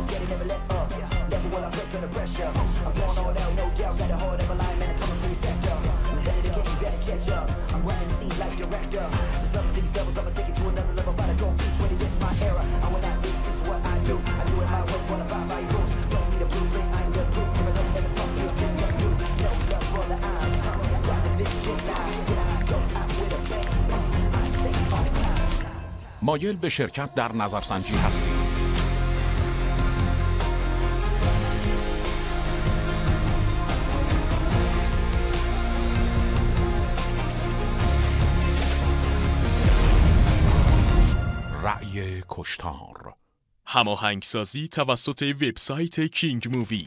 yeah, they never let up. Never will I break under pressure. I'm going all out, no doubt. Got a heart of a lion, man, I'm coming for your sector. I'm ahead of the game, better catch up. I'm running the scenes like director. There's levels to these levels, I'ma take it to another level. But I don't teach when it is my era. I will not lose, this is what I do. I do it my way, wanna buy my rules. Don't need a blueprint, I ain't the proof. If I don't let it fuck you, just get through. No love for the eyes, got the vision now. Go out with a bang, I stay on time. مایل به شرکت در نظرسنجی هستید؟ رأی کشتار، هماهنگسازی توسط وبسایت کینگ مووی.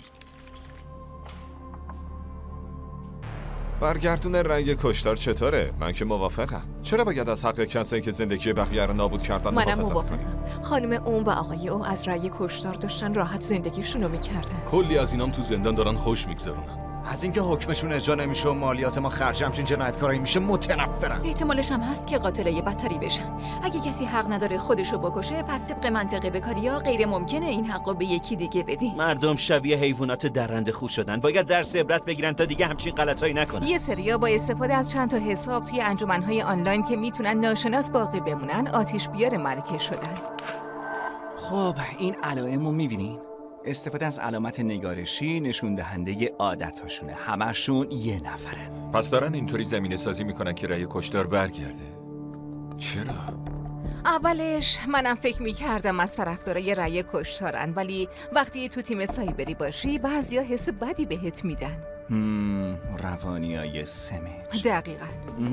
برگردون رأی کشتار چطوره؟ من که موافقم. چرا باید از حق کسایی که زندگی بقیه رو نابود کردن محافظت کنیم؟ خانم اون و آقای او از رأی کشتار داشتن راحت زندگیشونو میکردن. کلی از اینام تو زندان دارن خوش میگذرونن. از اینکه حکمشون اجرا نمیشه و مالیات ما خرج همچین جنایتکارایی میشه متنفرم. احتمالش هم هست که قاتلای بدتری بشن. اگه کسی حق نداره خودشو بکشه، پس طبق منطق بکاریا غیر ممکنه این حقو به یکی دیگه بدی. مردم شبیه حیوانات درنده خو شدن. باید درس عبرت بگیرن تا دیگه همچین غلطایی نکنن. یه سریا با استفاده از چند تا حساب توی انجمن‌های آنلاین که میتونن ناشناس باقی بمونن، آتش بیار ملکه شدن. خب این علائمو میبینین؟ استفاده از علامت نگارشی نشون دهنده عادت‌هاشونه. همشون یه نفرن. پس دارن اینطوری زمینه سازی میکنن که رأی کشتار برگرده. چرا؟ اولش منم فکر میکردم از طرفدارای رأی کشتارن، ولی وقتی تو تیم سایبری باشی بعضیا حس بدی بهت میدن. روانیای سمج. دقیقاً.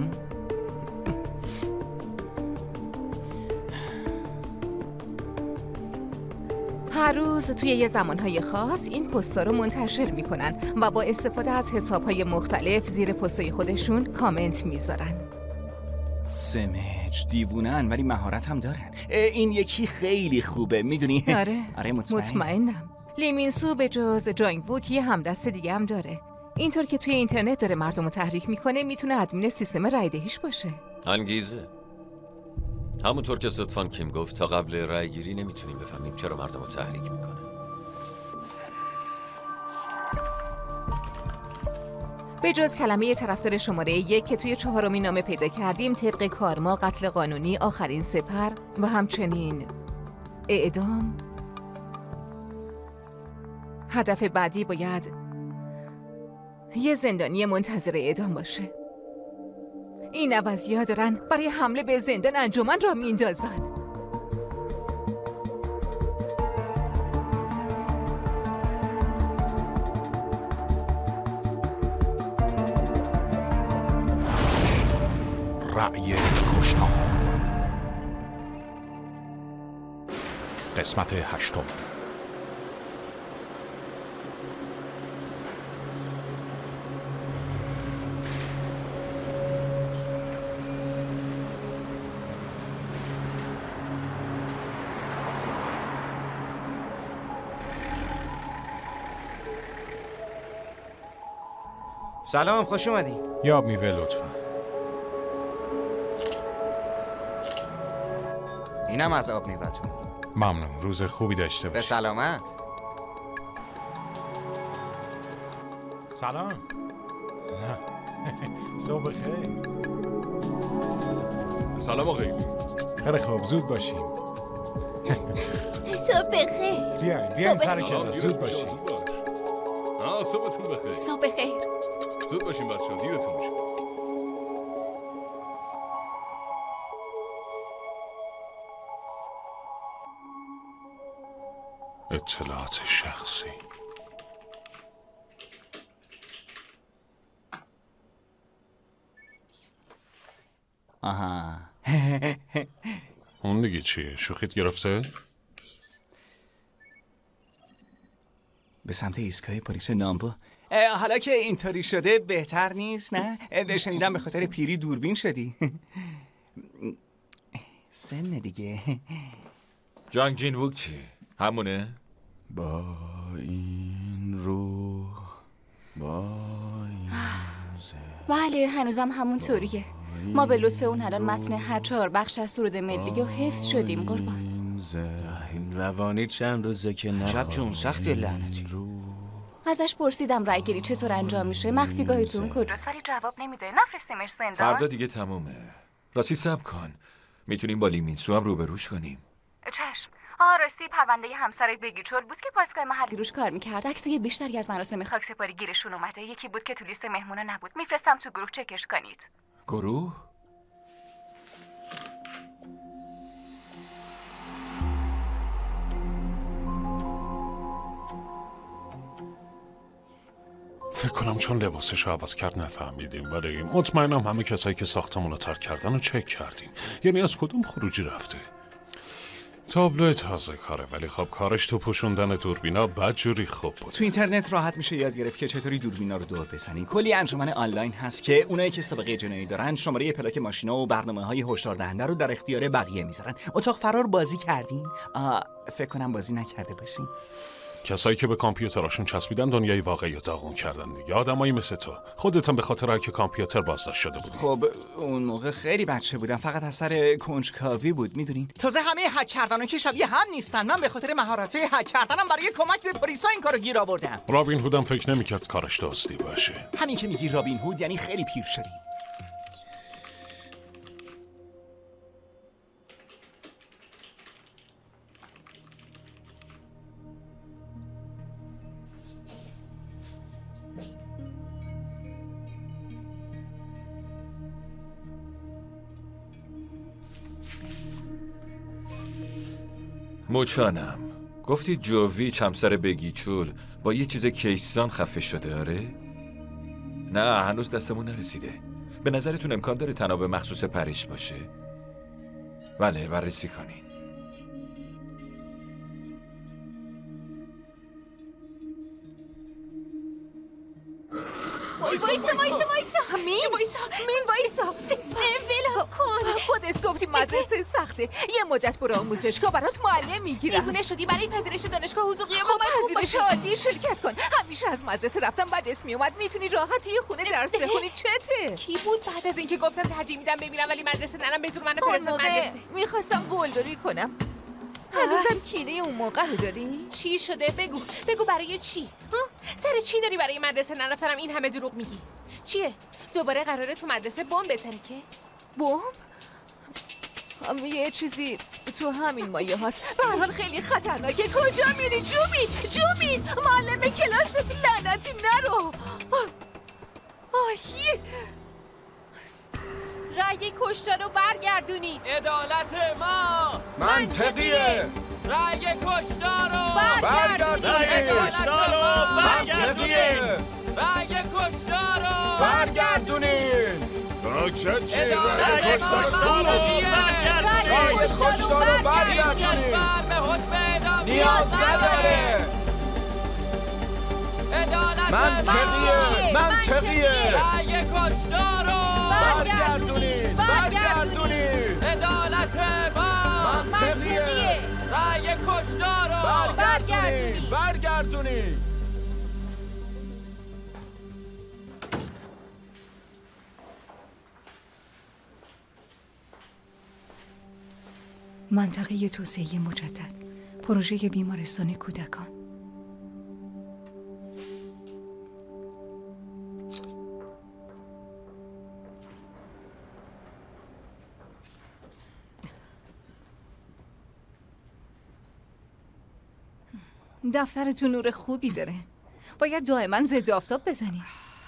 هر روز توی یه زمانهای خاص این پست‌ها رو منتشر میکنن و با استفاده از حسابهای مختلف زیر پست‌های خودشون کامنت میذارن. سمج دیوونن ولی مهارت هم دارن. این یکی خیلی خوبه میدونی؟ آره مطمئنم. لیمینسو به جز جانگ ووک یه همدست دیگه هم داره. اینطور که توی اینترنت داره مردم رو تحریک میکنه، میتونه ادمین سیستم رایدهیش باشه. انگیزه. همونطور که صدفان کیم گفت، تا قبل رای گیری نمیتونیم بفهمیم چرا مردم رو تحریک میکنه. به جز کلمه طرفدار شماره 1 که توی 4مین نامه پیدا کردیم، طبق کارما قتل قانونی، آخرین سپر و همچنین اعدام. هدف بعدی باید یه زندانی منتظر اعدام باشه. این عوضی‌ها دارن برای حمله به زندان انجمن را میندازن. رأی کشتار، قسمت 8. سلام، خوش اومدین. یاب میوه لطفا. اینم از آب میوه‌تون. ممنون، روز خوبی داشته باشی. به سلامت. سلام. صبح بخیر. سلام آقای. خیلی خوب، زود باشیم. صبح بخیر. بیاین سر کلاس، زود باشیم. صبحتون بخیر. صبح بخیر. زود باشین بچه‌ها، دیرتون میشه. اطلاعات شخصی. آها. اون دیگه چیه؟ شوخیت گرفته؟ به سمت ایستگاه پلیس نامبو. حالا که اینطوری شده بهتر نیست نه؟ شنیدم به خاطر پیری دوربین شدی. سن دیگه. جانگ جین ووک چی؟ همونه؟ با این روح، با این بله، هنوزم همونطوریه. ما به لطف اون الان متن هر 4 بخش از سرود ملی و حفظ شدیم قربان. این روانی چند روزه که عجب جون سختی لعنتی. ازش پرسیدم رایگیری چطور انجام میشه، مخفیگاهتون کجاست، ولی جواب نمیده. نفرستیمش زندان. فردا دیگه تمومه. راستی صبر کن، میتونیم با لیمینسو هم روبروش کنیم. چشم. راستی پرونده همسرت بگیچور بود که پاسگاه محلی روش کار میکرد. عکسای بیشتری از مراسم خاکسپاری گیرشون اومده. یکی بود که تو لیست مهمونا نبود. میفرستم تو گروه چکش کنید. گروه؟ فکر کنم چون لباسش رو عوض کرد نفهمیدیم، ولی مطمئنم همه کسایی که ساختمون رو ترک کردن رو چک کردیم. یعنی از کدوم خروجی رفته؟ تابلو تازه کاره، ولی خب کارش تو پوشوندن دوربینا بدجوری خوب بود. تو اینترنت راحت میشه یاد گرفت که چطوری دوربینا رو دور بزنین. کلی انجمن آنلاین هست که اونایی که سابقه جنایی دارن شماره پلاک ماشینا و برنامه‌های هشدار دهنده رو در اختیار بقیه میذارن. اتاق فرار بازی کردین؟ فکر کنم بازی نکرده باشین. کسایی که به کامپیوتراشون چسبیدن دنیای واقعی رو داغون کردن دیگه. آدمایی مثل تو خودتون به خاطر هک کامپیوتر بازداشت شده بودی. خب اون موقع خیلی بچه بودم، فقط از سر کنجکاوی بود میدونین. تازه همه هک کردنا که شبیه هم نیستن. من به خاطر مهارت‌های هک کردنم برای کمک به پلیسا این کارو گیر آوردم. رابین هودم فکر نمی‌کرد کارش دزدی باشه. همین که میگی رابین هود یعنی خیلی پیر شدی. موچانم، گفتی جووی همسر بگیچول با یه چیز کیسان خفه شده آره؟ نه هنوز دستمون نرسیده. به نظرتون امکان داره تناب مخصوص پریش باشه؟ بله بررسی کنین. مین وایسا ولو کن. خودت گفتی مدرسه سخته. یه مدت برو آموزشگاه برات معلم میگیرم. دیوونه شدی برای پذیرش دانشگاه حضور قیام خب پذیرش عادی شرکت کن. همیشه از مدرسه رفتم بعدت میومد. میتونی راحت یه خونه درس بخونی. چته؟ کی بود بعد از اینکه گفتم ترجیح میدم ببینم ولی مدرسه نرم به زور منو فرستاد مدرسه؟ میخواستم قلدری کنم. هنوزم کینه اون موقع رو داری؟ چی شده؟ بگو برای چی؟ سر چی داری برای مدرسه نرفتنم این همه دروغ میگی؟ چیه؟ دوباره قراره تو مدرسه بمب بترکه؟ بمب؟ یه چیزی تو همین مایه هاست. به هر حال خیلی خطرناکه. کجا میری جومین؟ معلم کلاست لعنتی نرو. رأی کشتار رو برگردونید. عدالت ما منطقیه. رأی کشتار رو برگردونید. منطقیه. رأی کشتار رو برگردونید. ساکت چی؟ رأی کشتار رو برگردونید. نیاز نداره. منطقیه. رأی کشتار رو برگردونید. عدالت ما منطقیه. رأی کشتار رو برگردونید. منطقه توسعه مجدد، پروژه بیمارستان کودکان. دفترتون نور خوبی داره. باید دائما ضد آفتاب بزنیم.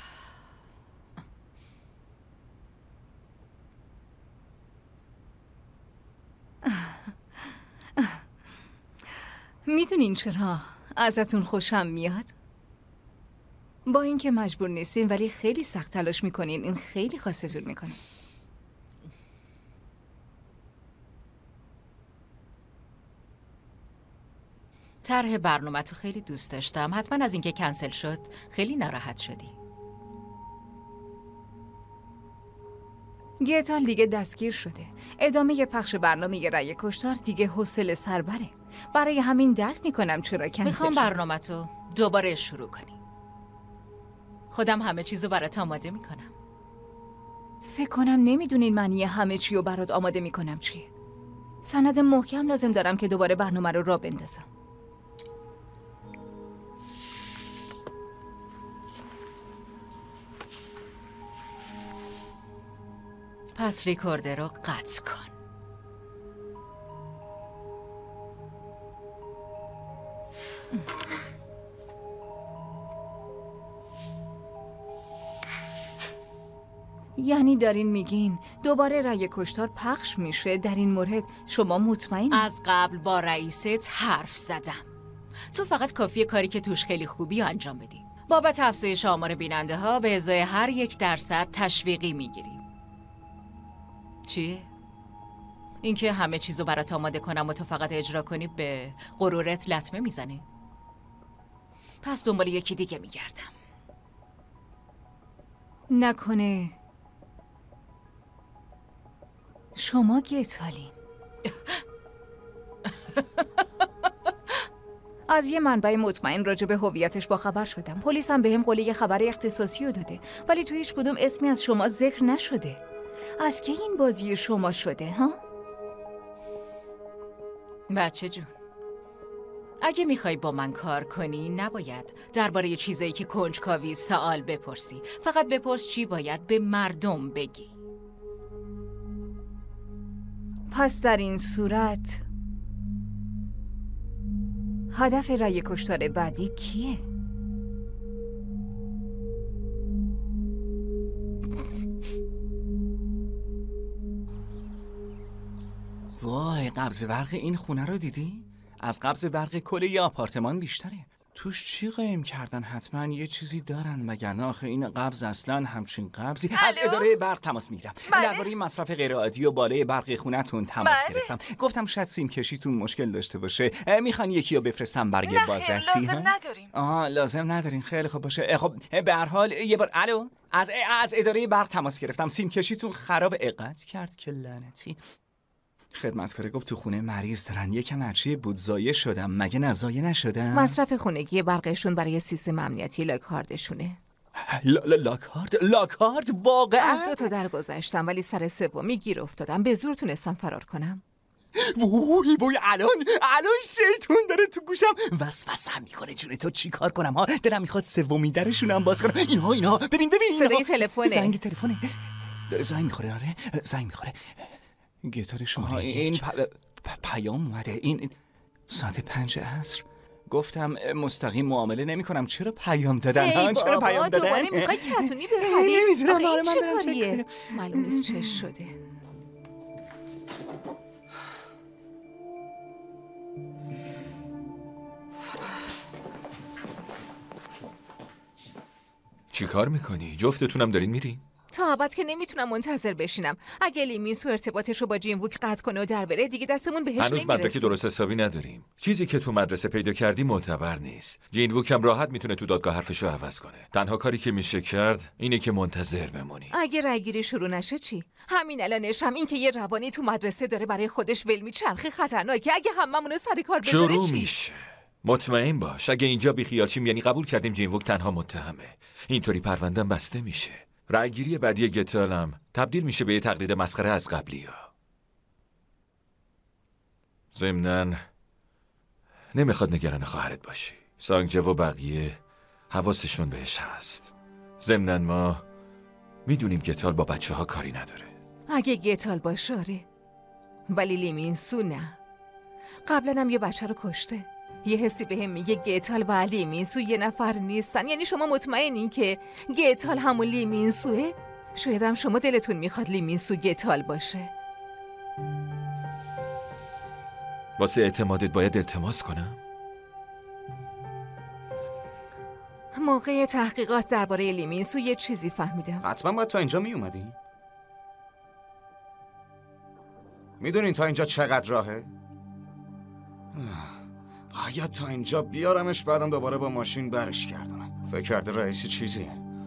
میدونین چرا ازتون خوشم میاد؟ با اینکه مجبور نیستین ولی خیلی سخت تلاش میکنین. این خیلی خواستتون میکنه. طرح برنامه تو خیلی دوست داشتم. حتما از اینکه کنسل شد خیلی ناراحت شدی. گیتال دیگه دستگیر شده. ادامه پخش برنامه رأی کشتار دیگه حوصله سربره. برای همین درک میکنم چرا کنسل شد. میخوام برنامه تو دوباره شروع کنی. خودم همه چیزو برات آماده میکنم. فکر کنم نمیدونین معنی همه چی رو برات آماده میکنم چیه. سند محکم لازم دارم که دوباره برنامه رو راه بندازم. پس ریکوردر رو قطع کن. یعنی دارین میگین دوباره رأی کشتار پخش میشه؟ در این مورد شما مطمئن؟ از قبل با رئیست حرف زدم. تو فقط کافیه کاری که توش خیلی خوبی انجام بدی. بابت افزایش آمار بیننده ها به ازای هر 1% تشویقی میگیریم. چیه؟ اینکه همه چیزو برات آماده کنم و تو فقط اجرا کنی به غرورت لطمه میزنی؟ پس دنبال یکی دیگه میگردم. نکنه شما گتالین؟ از یه منبع مطمئن راجع به هویتش باخبر شدم. پلیس هم بهم قول یه خبر اختصاصی رو داده، ولی توی هیچ کدوم اسمی از شما ذکر نشده. از کی این بازی شما شده ها؟ بچه جون، اگه میخوای با من کار کنی نباید درباره چیزایی که کنجکاوی سوال بپرسی. فقط بپرس چی باید به مردم بگی. پس در این صورت هدف رأی کشتار بعدی کیه؟ وای، قبض برق این خونه رو دیدی؟ از قبض برق کل یه آپارتمان بیشتره. توش چی قایم کردن؟ حتما یه چیزی دارن، وگرنه آخه این قبض اصلا همچین قبضی. از اداره برق تماس میگیرم. درباره مصرف غیرعادی و بالای برق خونتون تماس گرفتم. گفتم شاید سیم کشیتون مشکل داشته باشه. میخوان یکی رو بفرستم برای بازرسی؟ لازم نداریم. لازم ندارین. خیلی خوب باشه. خب به هر حال یه بار الو، از اداره برق تماس گرفتم. سیم کشیتون خراب. قطع کرد که لعنتی. خدمتکار گفت تو خونه مریض دارن. یکم عجیب بود. زایه شدم. مگه نزایه نشدم؟ مصرف خونگی برقشون برای سیستم امنیتی لاکاردشونه. لاکارد واقعا؟ از 2 تا درگذشتم، ولی سر سومی گیر افتادم. به زور تونستم فرار کنم. وای الان شیطون داره تو گوشم وسوسه میکنه. جون تو چی کار کنم ها؟ دلم میخواد سومی درشون هم باز کنم. اینها ببین صدای تلفنه. زنگ تلفنه. داره زنگ میخوره. آره زنگ میخوره. گیتار شما این پیام اومده. این ساعت 5 عصر. گفتم مستقیم معامله نمی کنم. چرا پیام دادن؟ چرا پیام دادن؟ دوباره میخوای کتونی بخری؟ نمیدونم. این چه کاریه؟ معلوم نیست چه شده. چی کار میکنی؟ جفتتونم دارین میرین؟ تا ابد که نمیتونم منتظر بشینم. اگه لیمینسو ارتباطش رو با جین ووک قطع کنه و در بره، دیگه دستمون بهش نمیرسه. هنوز مدرک درست حسابی نداریم. چیزی که تو مدرسه پیدا کردی معتبر نیست. جین ووک هم راحت میتونه تو دادگاه حرفشو عوض کنه. تنها کاری که میشه کرد اینه که منتظر بمونی. اگه رأیگیری شروع نشه چی؟ همین الانش هم این که یه روانی تو مدرسه داره برای خودش ول میچرخه خطرناکه. اگه هممون سر کار بذاره شروع چی؟ میشه. مطمئن باش اگه اینجا بیخیال شیم یعنی قبول کردیم جین ووک تنها متهمه. اینطوری پرونده‌ام بسته میشه. رأیگیری بعدی گتالم تبدیل میشه به یه تقلید مسخره از قبلی‌ها. ضمناً نمیخواد نگران خواهرت باشی. سانگجه و بقیه حواسشون بهش هست. ضمناً ما میدونیم گتال با بچه‌ها کاری نداره. اگه گتال باشه آره، ولی لیمینسو نه. قبلا هم یه بچه رو کشته. یه حسی بهم میگه گتال و لیمینسو یه نفر نیستن. یعنی شما مطمئنین که گتال همون لیمینسوه؟ شاید هم شما دلتون میخواد لیمینسو گتال باشه. واسه اعتمادت باید التماس کنم؟ موقع تحقیقات درباره لیمینسو یه چیزی فهمیدم. حتما باید تا اینجا میومدی؟ میدونین تا اینجا چقدر راهه؟ باید تا اینجا بیارمش، بعدم دوباره با ماشین برش گردونم. فکر کرده رئیسی چیزیه.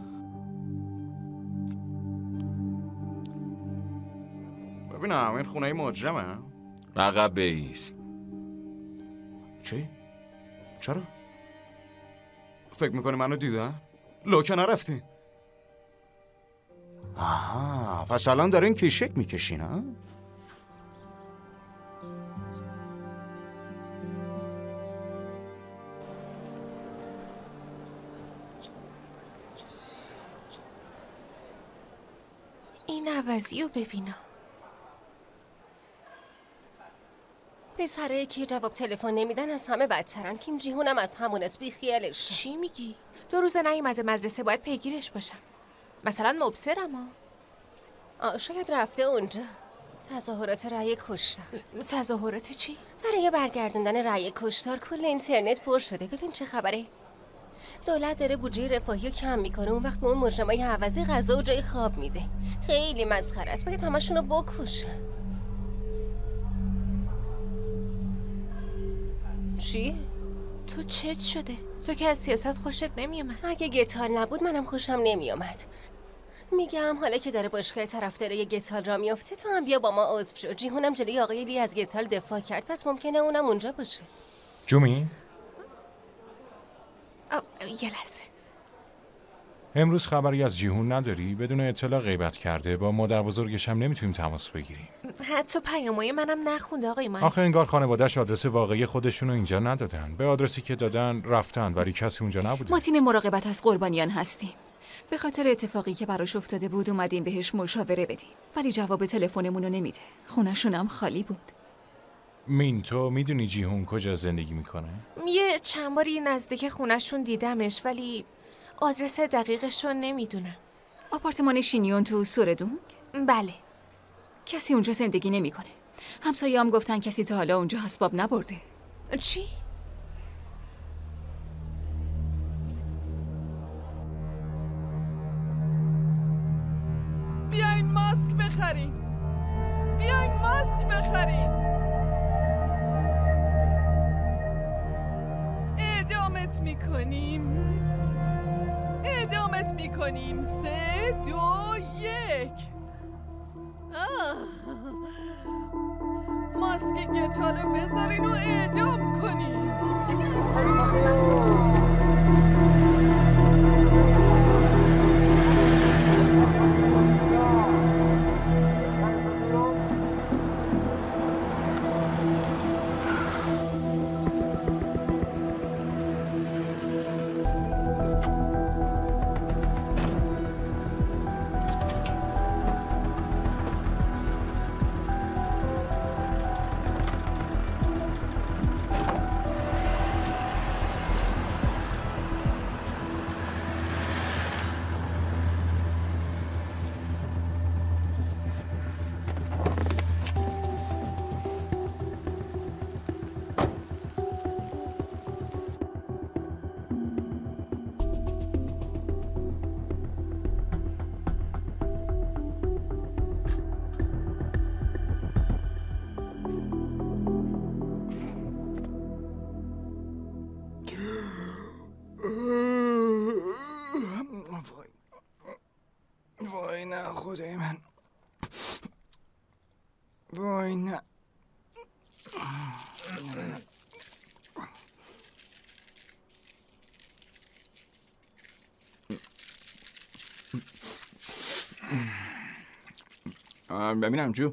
ببینم این خونه مجرمه؟ عقب بایست. چی؟ چرا؟ فکر میکنی منو دیدن؟ لوکه نرفتی؟ آها، پس الان دارین کیشک میکشین ها؟ عوضی رو ببینم. پسرایی که جواب تلفن نمیدن از همه بدترن. کیم جی هونم از همون است، بی خیالش. چی میگی؟ 2 روز نیومده مدرسه، باید پیگیرش باشم. مثلا مبصرم شاید رفته اونجا. تظاهرات رأی کشتار. تظاهرات چی؟ برای برگردوندن رأی کشتار کل اینترنت پر شده. ببین چه خبره. دولت داره بودجه رفاهی رو کم میکنه، اون وقت به اون مجرمای عوضی غذا و جای خواب میده. خیلی مسخره است. بگه همشون رو بکشن. چی؟ تو چت شده؟ تو که از سیاست خوشت نمیومد. اگه گتال نبود منم خوشم نمیومد. میگم حالا که داره باشگاه طرفدارای گتال را میفته، تو هم بیا با ما عضو شو. جیهونم جلوی آقای لی از گتال دفاع کرد، پس ممکنه اونم اونجا باشه. جومی؟ یه لحظه. امروز خبری از جیهون نداری؟ بدون اطلاع غیبت کرده. با مادر بزرگش هم نمیتونیم تماس بگیریم. حتی پیامای منم نخونده آقای من. آخه انگار خانواده‌اش آدرس واقعی خودشونو اینجا ندادن. به آدرسی که دادن رفتن ولی کسی اونجا نبوده. ما تیم مراقبت از قربانیان هستیم. به خاطر اتفاقی که براش افتاده بود اومدیم بهش مشاوره بدیم، ولی جواب تلفنمون رو نمیده. خونه‌شون هم خالی بود. مین، تو میدونی جیهون کجا زندگی میکنه؟ یه چند باری نزدیک خونه‌شون دیدمش، ولی آدرس دقیقش رو نمیدونم. آپارتمان شینیون تو سوردونگ؟ بله. کسی اونجا زندگی نمیکنه. همسایه‌ام گفتن کسی تا حالا اونجا اسباب نبرده. چی؟ بیاین ماسک بخرین. بیاین ماسک بخرین. اعدامت میکنیم. اعدامت میکنیم. 3 2 1. ماسک گتالو بذارین و اعدام کنین. وای نه خدای من. وای نه. ببینم جو.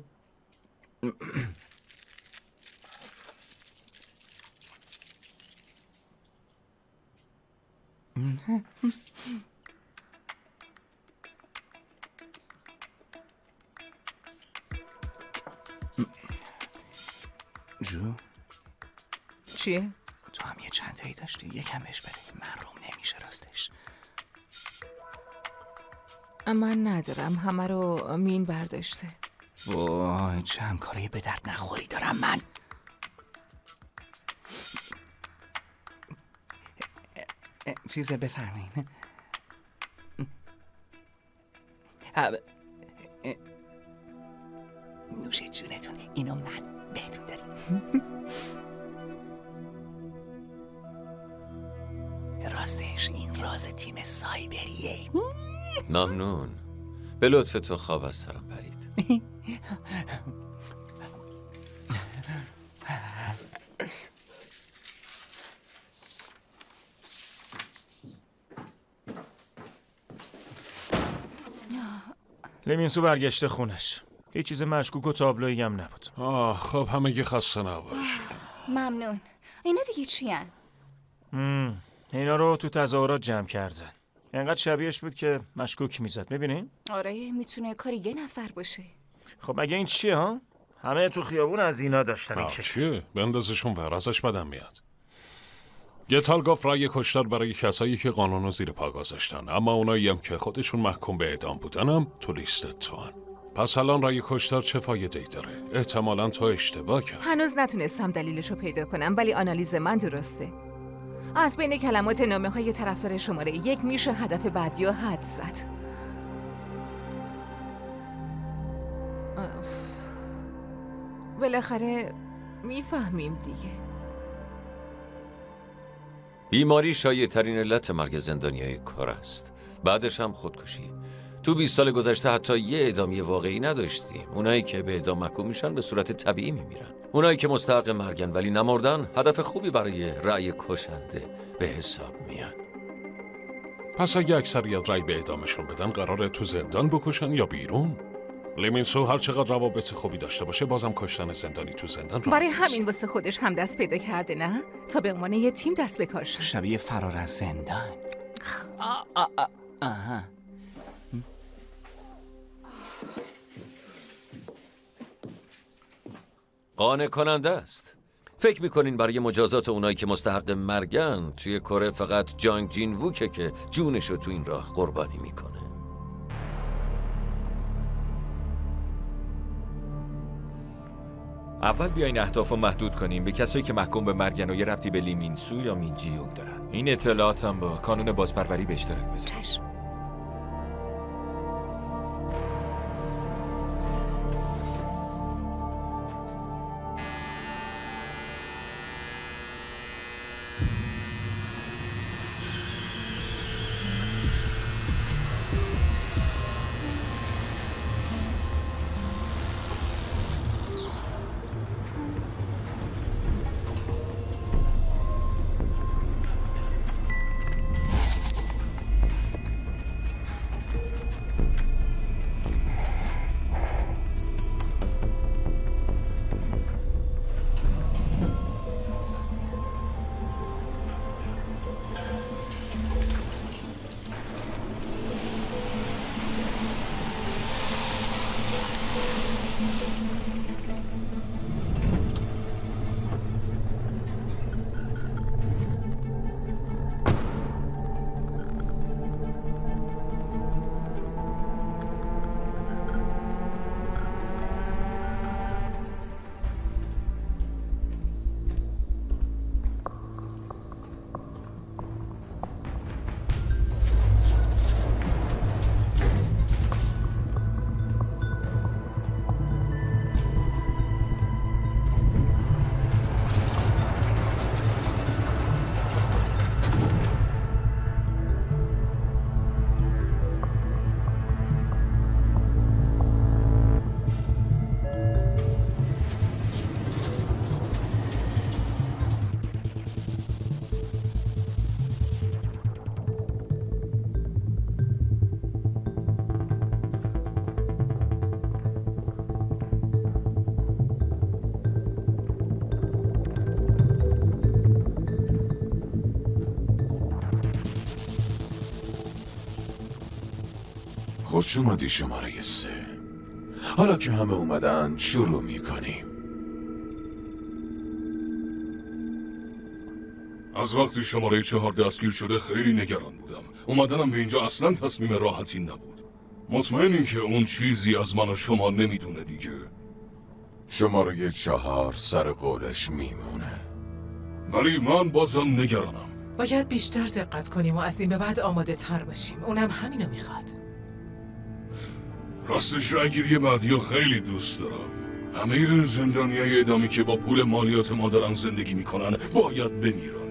جو چیه؟ تو هم یه چند تایی داشتی، یکم بهش بده. من روم نمیشه راستش. من ندارم، همه رو مین برداشته. وای چه همکاری به درد نخوری دارم من. چیزه بفرمایین. نوش جونتون، اینو من بهتون دادم. راستش این راز تیم سایبریه. ممنون. به لطف تو خواب از سرم پرید. لیمینسو برگشته خونش. هیچ چیز مشکوک و تابلویی هم نبود. خب همگی خسته نباش. ممنون. اینا دیگه چی هن؟ اینا رو تو تظاهرات جمع کردن. انقدر شبیهش بود که مشکوک میزد. میبینی؟ آره میتونه کاری یه نفر باشه. خب مگه این چیه ها؟ همه تو خیابون از اینا داشتن. چیه؟ بندازشون ور، ازش بدم میاد. گتال گفت رأی کشتار برای کسایی که قانونو زیر پا گذاشتن، اما اونایی هم که خودشون محکوم به اعدام بودنم تو لیست تو هن. پس الان رأی کشتار چه فایده‌ای داره؟ احتمالاً تو اشتباه کردی. هنوز نتونستم دلیلشو پیدا کنم، ولی آنالیز من درسته. از بین کلمات نامه‌های طرفدار شماره 1 میشه هدف بعدی رو حد زد. بالاخره میفهمیم دیگه. بیماری شایع‌ترین علت مرگ زندانیای کار است. بعدش هم خودکشی. تو 20 سال گذشته حتی یه اعدامی واقعی نداشتیم. اونایی که به اعدام محکوم میشن به صورت طبیعی میمیرن. اونایی که مستحق مرگن ولی نمردن، هدف خوبی برای رأی کشنده به حساب میان. پس اگه اکثریت رأی به اعدامشون بدن، قراره تو زندان بکشن یا بیرون؟ لیمینسو هر چقدر روابط خوبی داشته باشه، بازم کشتن زندانی تو زندان برای همین واسه خودش هم دست پیدا کرده، نه؟ تا به عنوان یه تیم دست به کار شن. شبیه فرار از زندان. آها. قانع کننده است. فکر میکنین برای مجازات اونایی که مستحق مرگن توی کره فقط جانگ جین ووکه که جونشو تو این راه قربانی میکنه؟ اول بیاین اهدافو محدود کنیم به کسایی که محکوم به مرگن و یه ربطی به لیمینسو یا مین جی یونگ دارن. این اطلاعات هم با کانون بازپروری به اشتراک بذارید. چشم. خوش اومدی شماره 3. حالا که همه اومدن شروع میکنیم. از وقتی شماره 4 دستگیر شده خیلی نگران بودم. اومدنم به اینجا اصلا تصمیم راحتی نبود. مطمئنین که اون چیزی از من و شما نمیدونه دیگه؟ شماره 4 سر قولش میمونه. ولی من بازم نگرانم. باید بیشتر دقت کنیم و از این به بعد آماده تر باشیم. اونم همینو میخواد. راستش رأیگیری بعدی رو خیلی دوست دارم. همه زندانیای اعدامی که با پول مالیات ما دارن زندگی میکنن باید بمیرن.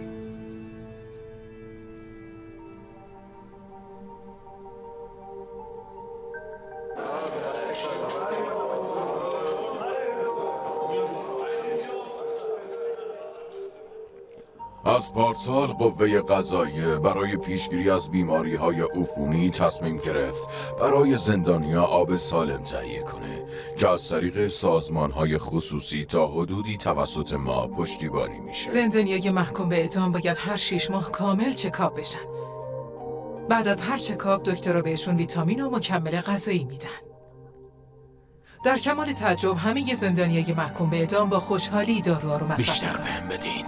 از پارسال قوه قضاییه برای پیشگیری از بیماری‌های عفونی تصمیم گرفت برای زندانیا آب سالم تهیه کنه که از طریق سازمان‌های خصوصی تا حدودی توسط ما پشتیبانی میشه. زندانیای محکوم به اعدام باید هر 6 ماه کامل چکاپ بشن. بعد از هر چکاپ دکترها بهشون ویتامین و مکمل غذایی میدن. در کمال تعجب همه زندانیای محکوم به اعدام با خوشحالی داروها رو مصرف بیشتر بهم بدین.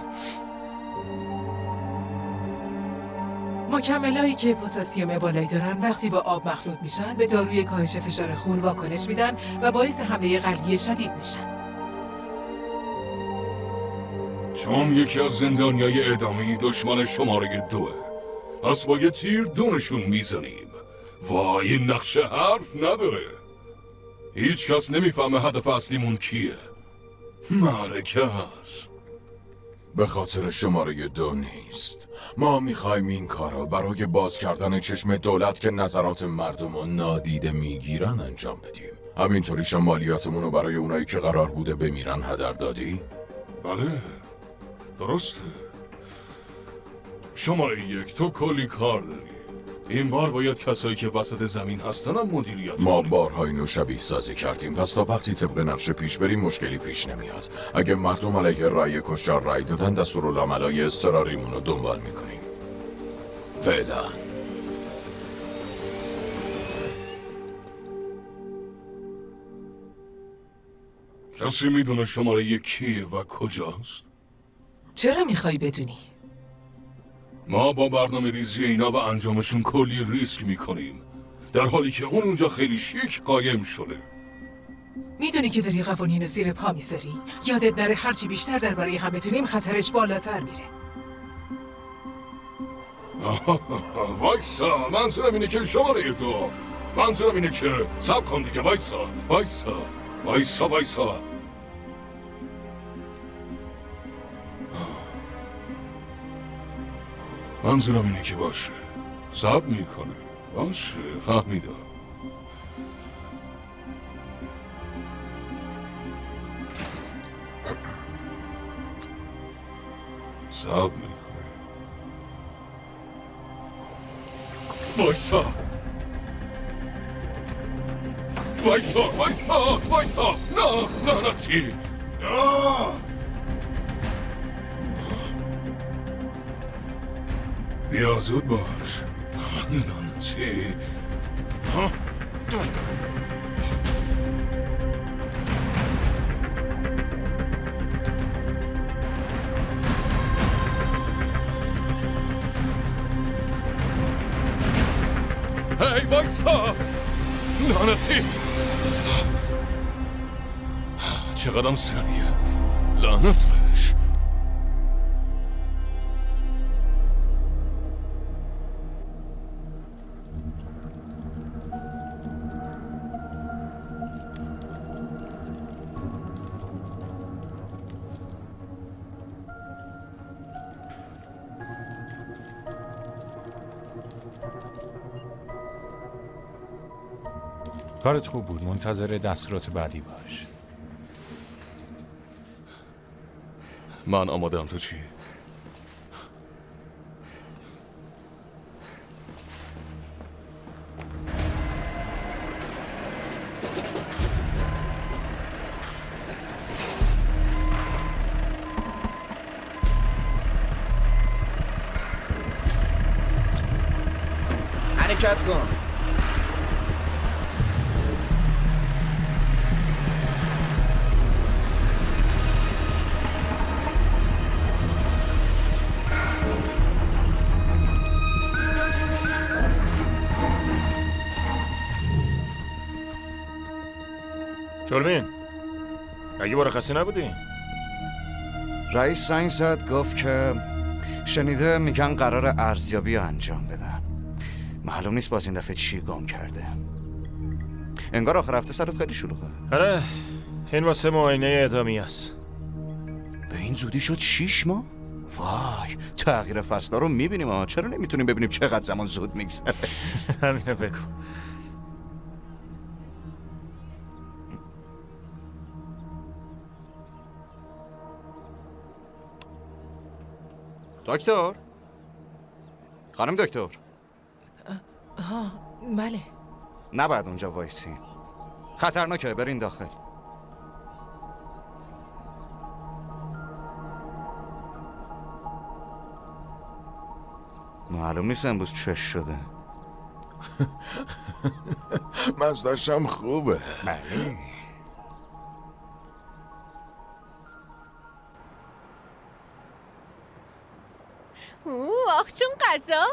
مکملایی که پتاسیم بالایی دارن وقتی با آب مخلوط میشن به داروی کاهش فشار خون واکنش میدن و باعث حمله قلبی شدید میشن. چون یکی از زندانیای اعدامی دشمن شماره 2، پس با یه تیر دونشون میزنیم. وای این نقشه حرف نداره. هیچ کس نمیفهمه هدف اصلیمون کیه. معرکه هست. به خاطر شماره 2 نیست. ما میخوایم این کارا برای باز کردن چشم دولت که نظرات مردم رو نادیده میگیرن انجام بدیم. همینطوریش مالیاتمون رو برای اونایی که قرار بوده بمیرن هدر دادی؟ بله درسته. شماره 1 تو کلی کار داری. این بار باید کسایی که وسط زمین هستن هم مدیریت ما کنیم. بارها اینو شبیه سازی کردیم، پس تا وقتی طبق نقشه پیش بریم مشکلی پیش نمیاد. اگه مردم علیه رأی کشتار رأی دادن دستورالعملای اضطراریمون رو دنبال میکنیم. فعلا کسی میدونه شماره 1 کیه و کجاست؟ چرا میخوای بدونی؟ ما با برنامه ریزی اینا و انجامشون کلی ریسک میکنیم، در حالی که اونجا خیلی شیک قایم شده. میدونی که داری قوانین زیر پا میذاری؟ یادت نره هرچی بیشتر درباره هم بدونیم خطرش بالاتر میره. وایسا، منظورم اینه که شماره 2. منظورم اینه که صبر کن دیگه. وایسا. منظورم اینه که باشه. صبر میکنه. باشه فهمیدم. صبر میکنه. وایسا. نه چی؟ نه. بیا زود باش. لعنتی. هی وایسا. لعنتی. چقدرم سریعه. لعنت بهش. کارت خوب بود. منتظر دستورات بعدی باش. من آماده‌ام. تو چی؟ حرکت کن. چرمین اگه مرخصی نبودی؟ رئیس زنگ زد گفت که شنیده میگن قرار ارزیابی انجام بدن. معلوم نیست باز این دفعه چی گم کرده. انگار آخر هفته سرت خیلی شلوغه. آره این واسه معاینه اعدامی است. به این زودی شد 6 ماه؟ وای تغییر فصلا رو میبینیم چرا نمیتونیم ببینیم چقدر زمان زود میگذره؟ همینو بگو. دکتر؟ خانم دکتر؟ بله. نباید اونجا وایسی. خطرناکه، برین داخل. معلوم نیست امروز چش شده. مزدشم خوبه. بله. آخ چون غذا.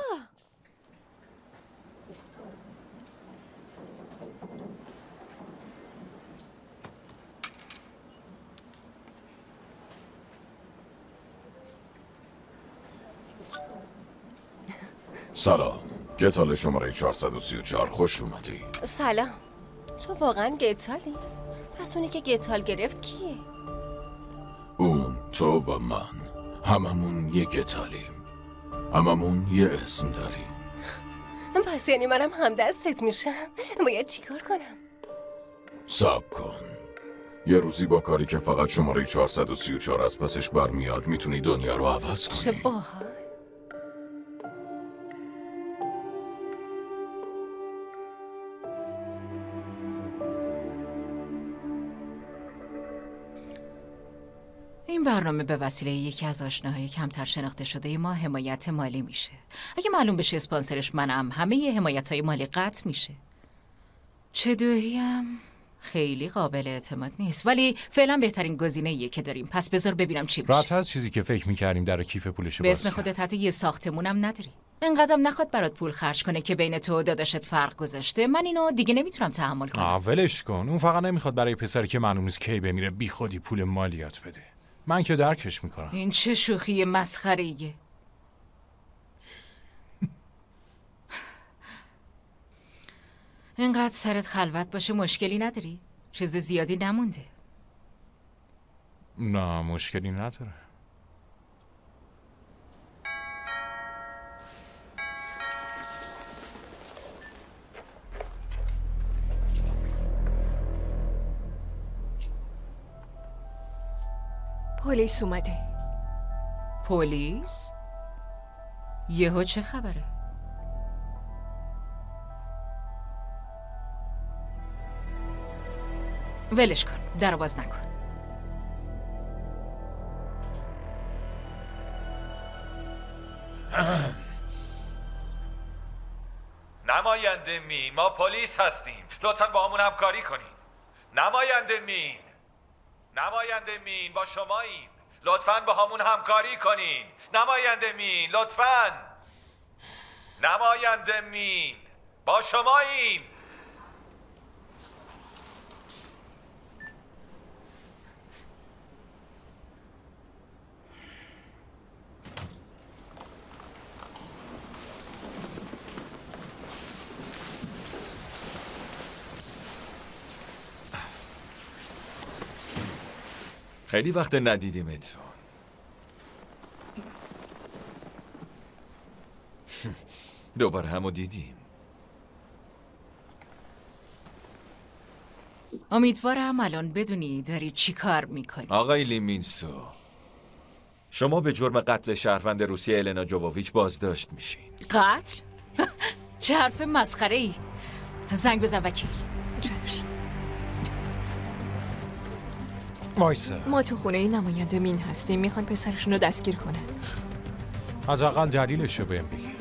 سلام، گتال شماره 434، خوش اومدی. سلام، تو واقعا گتالی؟ پس اونی که گتال گرفت کیه؟ اون، تو و من هممون یه گتالیم. هممون یه اسم داریم. پس یعنی منم همدستت میشم؟ باید چیکار کنم؟ صبر کن. یه روزی با کاری که فقط شماره 434 از پسش برمیاد میتونی دنیا رو عوض کنی. چه باحال. این برنامه به وسیله یکی از آشناهای کمتر شناخته شده ما حمایت مالی میشه. اگه معلوم بشه اسپانسرش منم، همه حمایت‌های مالی قطع میشه. چه دوهیم خیلی قابل اعتماد نیست، ولی فعلا بهترین گزینه‌ایه که داریم. پس بذار ببینم چی میشه. راحت از چیزی که فکر می‌کردیم در کیف پولش به اسم خودت حتی یه ساختمونم نداری. انقدرم نخواد برات پول خرج کنه که بین تو و داداشت فرق گذاشته. من اینو دیگه نمیتونم تحمل کنم. ولش کن. اون فقط نمیخواد برای پسری که معلوم نیست کی بمیره بیخودی پول مالیات بده. من که درکش میکنم. این چه شوخی مسخره‌ایه. اینقدر سرت خلوت باشه مشکلی نداری؟ چیز زیادی نمونده. نه مشکلی نداره. پلیس اومده. پلیس؟ یهو چه خبره؟ ولش کن، در باز نکن. نماینده مین، ما پلیس هستیم، لطفاً با همون همکاری کنین. نماینده مین، نماینده مین، با شماییم، لطفاً با همون همکاری کنین. نماینده مین، لطفاً. نماینده مین، با شماییم. خیلی وقت ندیدیمت. دوباره همو دیدیم. امیدوارم الان بدونی داری چی کار میکنی. آقای لیمینسو، شما به جرم قتل شهروند روسیه النا جووویچ بازداشت میشین. قتل؟ چه حرف مسخره ای. زنگ بزن وکیل. چشم. وایسا. ما تو خونه نماینده مین هستیم، میخوان پسرشون رو دستگیر کنه. حداقل دلیلش رو بهم بگی.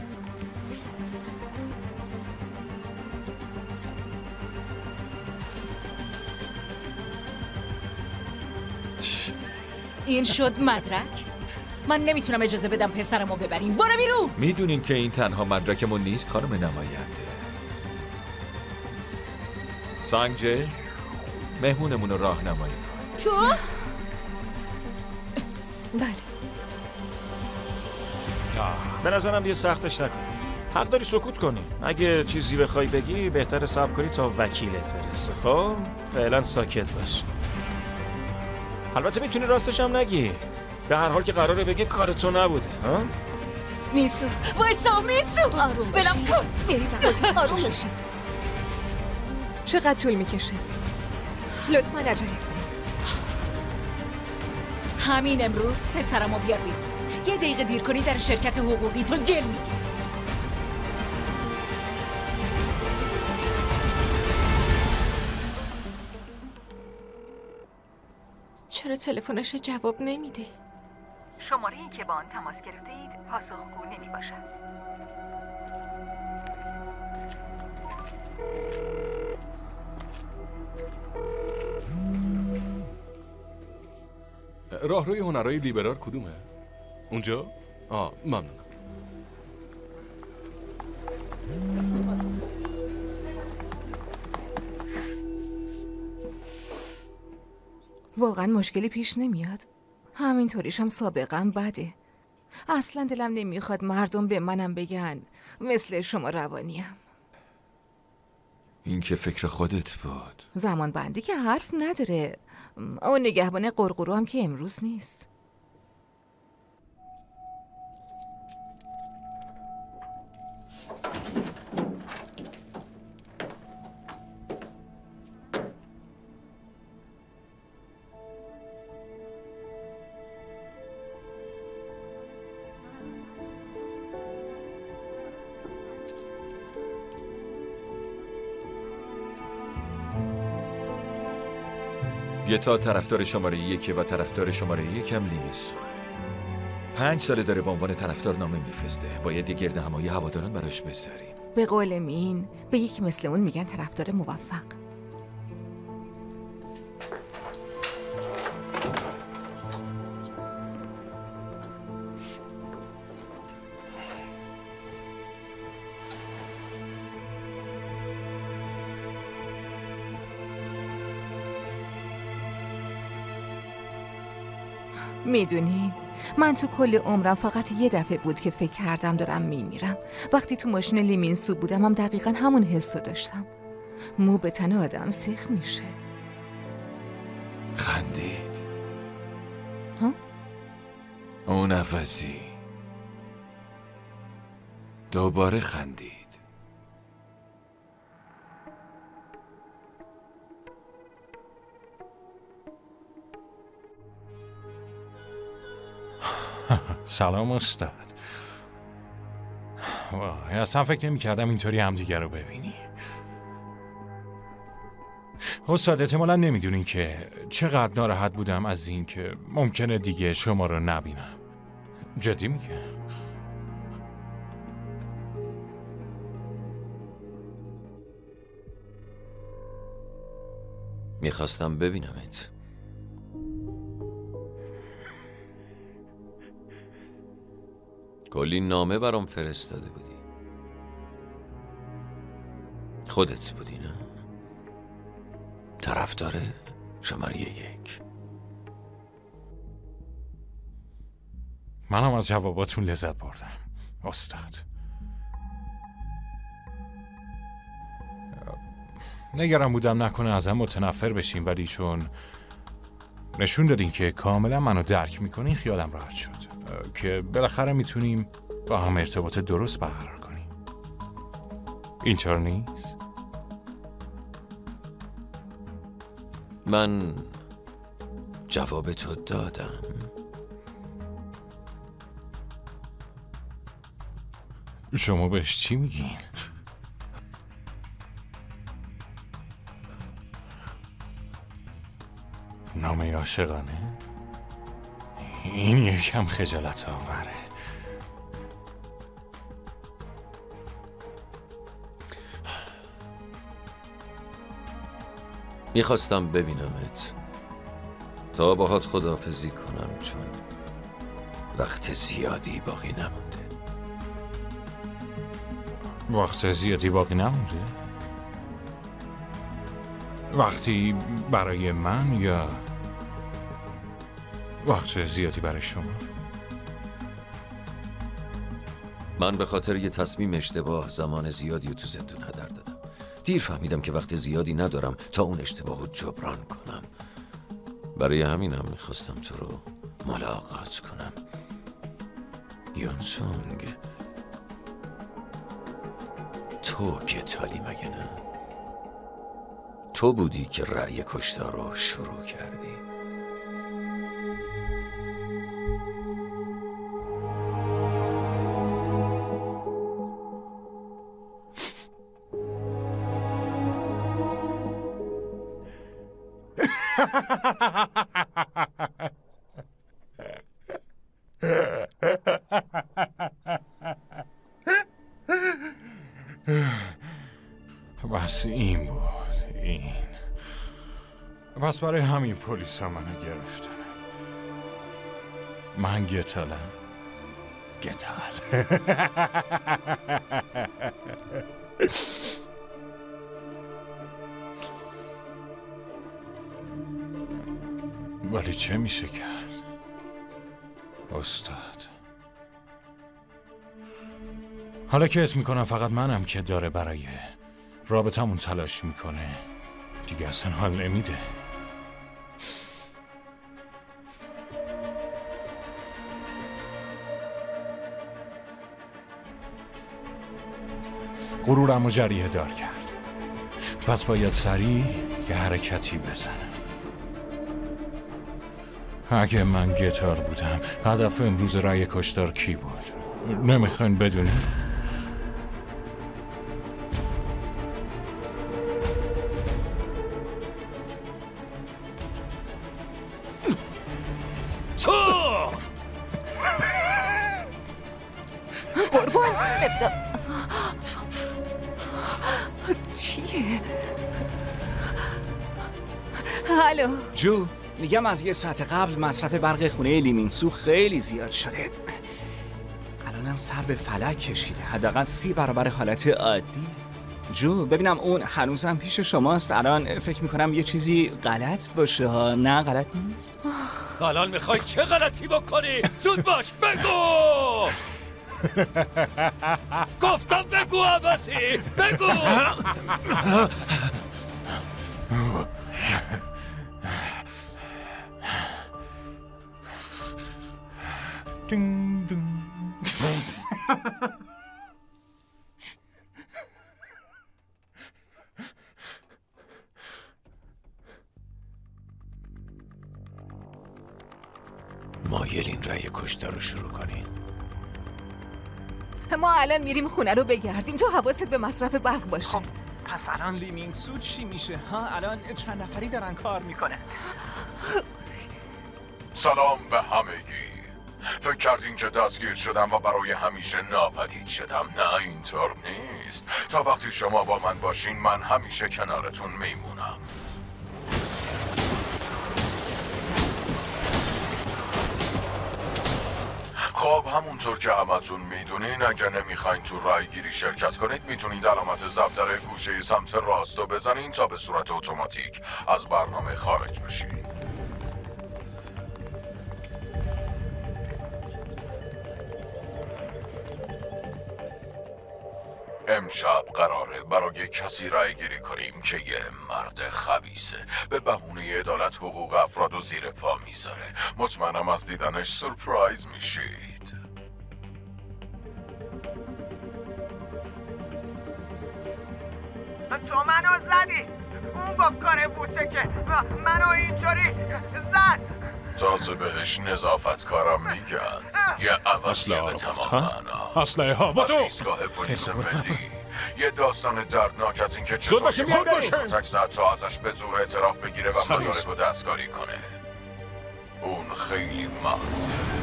این شد مدرک؟ من نمیتونم اجازه بدم پسرمو ببرین. برو بیرون. میدونین که این تنها مدرکمون نیست خانم نماینده. سانگجه، مهمونمون رو راهنمایی کن. تو؟ بله. به نظرم دیگه سختش نکن. حق داری سکوت کنی. اگه چیزی بخوای بگی بهتره صبر کنی تا وکیلت برسه. خب فعلا ساکت باش. البته میتونی راستش هم نگی. به هر حال که قراره بگی کار تو نبوده. ها؟ میسو، وایسا میسو. آروم باشید. برید آروم باشید. چقدر طول میکشه؟ لطفاً عجله کنید. همین امروز پسرمو بیار بیرون. یه دقیقه دیر کنی در شرکت حقوقی تو گل میگی. چرا تلفنش جواب نمیده؟ شماره‌ای که با آن تماس گرفته اید پاسخگو نمیباشد. راهروی هنرهای لیبرال کدومه؟ اونجا؟ ممنونم. واقعا مشکلی پیش نمیاد. همینطوریش هم سابقم بده. اصلا دلم نمیخواد مردم به منم بگن مثل شما روانیم. این که فکر خودت بود. زمان بندی که حرف نداره. اون نگهبان قرقرو هم که امروز نیست. یه تا طرفدار شماره 1 و طرفدار شماره 1 هم لیمیسو. 5 ساله داره به عنوان طرفدار نامه میفرسته. باید یه گرد همایی هواداران براش بذاریم. به قول مین به یکی مثل اون میگن طرفدار موفق. میدونین من تو کل عمرم فقط یه دفعه بود که فکر کردم دارم میمیرم. وقتی تو ماشین لیمینسو بودم هم دقیقا همون حس رو داشتم. مو به تن آدم سیخ میشه. خندید. ها؟ اون عوضی دوباره خندید. سلام استاد. وای اصلا فکر نمی کردم اینطوری همدیگه رو ببینی. استاد احتمالا نمیدونین که چقدر ناراحت بودم از این که ممکنه دیگه شما رو نبینم. جدی میگم. میخواستم ببینمت. کلی نامه برام فرستاده بودی. خودت بودی نه؟ طرفدار شماره 1. منم از جواباتون لذت بردم استاد. نگران بودم نکنه ازم متنفر بشیم، ولی چون نشون دادین که کاملا منو درک میکنین خیالم راحت شد که بالاخره میتونیم با هم ارتباط درست برقرار کنیم. اینطور نیست؟ من جواب تو دادم. شما بهش چی میگین؟ نامه عاشقانه؟ این یکم خجالت آوره. میخواستم ببینمت تا باهات خداحافظی کنم، چون وقت زیادی باقی نمونده. وقت زیادی باقی نمونده؟ وقتی برای من یا وقت زیادی برای شما؟ من به خاطر یه تصمیم اشتباه زمان زیادی رو تو زندون هدر دادم. دیر فهمیدم که وقت زیادی ندارم تا اون اشتباه رو جبران کنم. برای همینم میخواستم تو رو ملاقات کنم. یونسونگ، تو گتالی مگه نه؟ تو بودی که رأی کشتار رو شروع کردی. بس این بود. این بس برای همین پلیس ها منو گرفتن. من گتالم. گتال. ولی چه میشه کرد؟ استاد، حالا که اسم میکنم فقط منم که داره برای رابطمون تلاش میکنه، دیگه اصلا حال نمیده. غرورم رو جریه دار کرد، پس باید سریع یه حرکتی بزنم. اگه من گتار بودم هدف امروز رأی کشتار کی بود؟ نمیخواین بدونی؟ تو قربان چیه؟ الو جو، میگم از یه ساعت قبل مصرف برق خونه لیمینسو خیلی زیاد شده. الانم سر به فلک کشیده، حداقل 30 برابر حالت عادی. جو، ببینم اون هنوزم پیش شماست؟ الان فکر میکنم یه چیزی غلط باشه ها. نه غلط نیست. الان میخوای چه غلطی بکنی؟ زود باش بگو. گفتم بگو عباسی، بگو. دین دین. مایلین رأی کشتار رو شروع کنین. ما الان میریم خونه رو بگردیم، تو حواست به مصرف برق باشه. خب پس الان لیمینسو چی میشه ها؟ الان چند نفری دارن کار میکنه؟ سلام به همگی. فکر کردین که دستگیر شدم و برای همیشه ناپدید شدم؟ نه اینطور نیست. تا وقتی شما با من باشین من همیشه کنارتون میمونم. خب همونطور که همتون میدونین اگه نمیخواین تو رای گیری شرکت کنید میتونید علامت دفتر گوشه سمت راست رو بزنین تا به صورت اتوماتیک از برنامه خارج بشین. امشب قراره برای کسی رای گیری کنیم که یه مرد خبیثه، به بهونه عدالت حقوق افراد و زیر پا میذاره. مطمئنم از دیدنش سورپرایز میشید. تو منو زدی، اون گفت کار بوته که منو اینطوری زد. تازه بهش نظافت کارم میگن. یه عوضی به تمام معنا. اسلحه ها با تو. ایستگاه پلیس ملی. یه داستان دردناک از این که زود باشین زود باشین. تک زد تا ازش به زور اعتراف بگیره و مدارک رو دستکاری کنه. اون خیلی معروفه.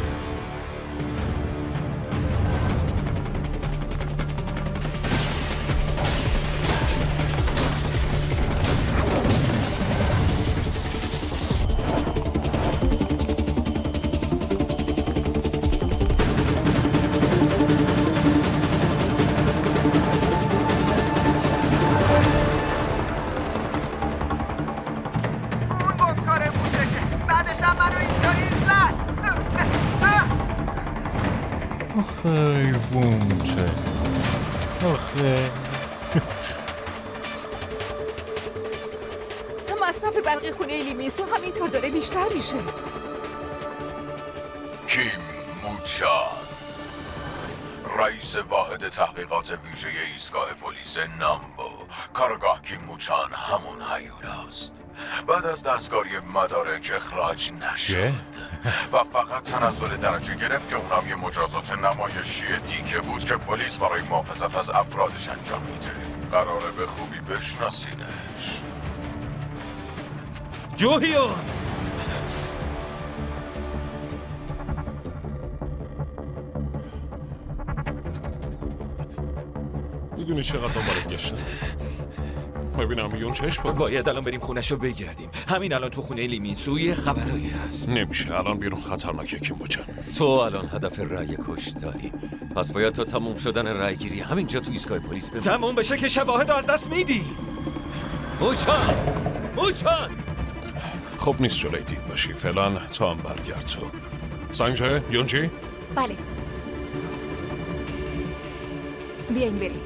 حیوونته آخه مصرف برق خونه لیمینسو همینطور داره بیشتر میشه. کیم موچان، رئیس واحد تحقیقات ویژه ایستگاه پلیس نامبو. کارگاه کیم موچان همون هیولاست. بعد از دستکاری مدارک اخراج نشد و فقط تنزل درجه گرفت که اونم یه مجازات نمایشی دیگه بود که پلیس برای محافظت از افرادش انجام میده. قراره به خوبی بشناسینش. جوهیون میدونی چقدر دنبالت گشتم؟ ببینم یون چشم بود. باید الان بریم خونش رو بگردیم. همین الان تو خونه لیمینسو یه خبرایی هست. نمیشه الان بیرون خطرناکه کیم موچان. تو الان هدف رأی کشتاری، پس باید تا تموم شدن رأی گیری همینجا تو ایستگاه پلیس بمونی. تموم بشه که شواهد از دست میدی. موچان خب نیست جلوی دید باشی. فعلا تا هم برگرد تو. سنجه یونجی؟ بله. بیاین بریم.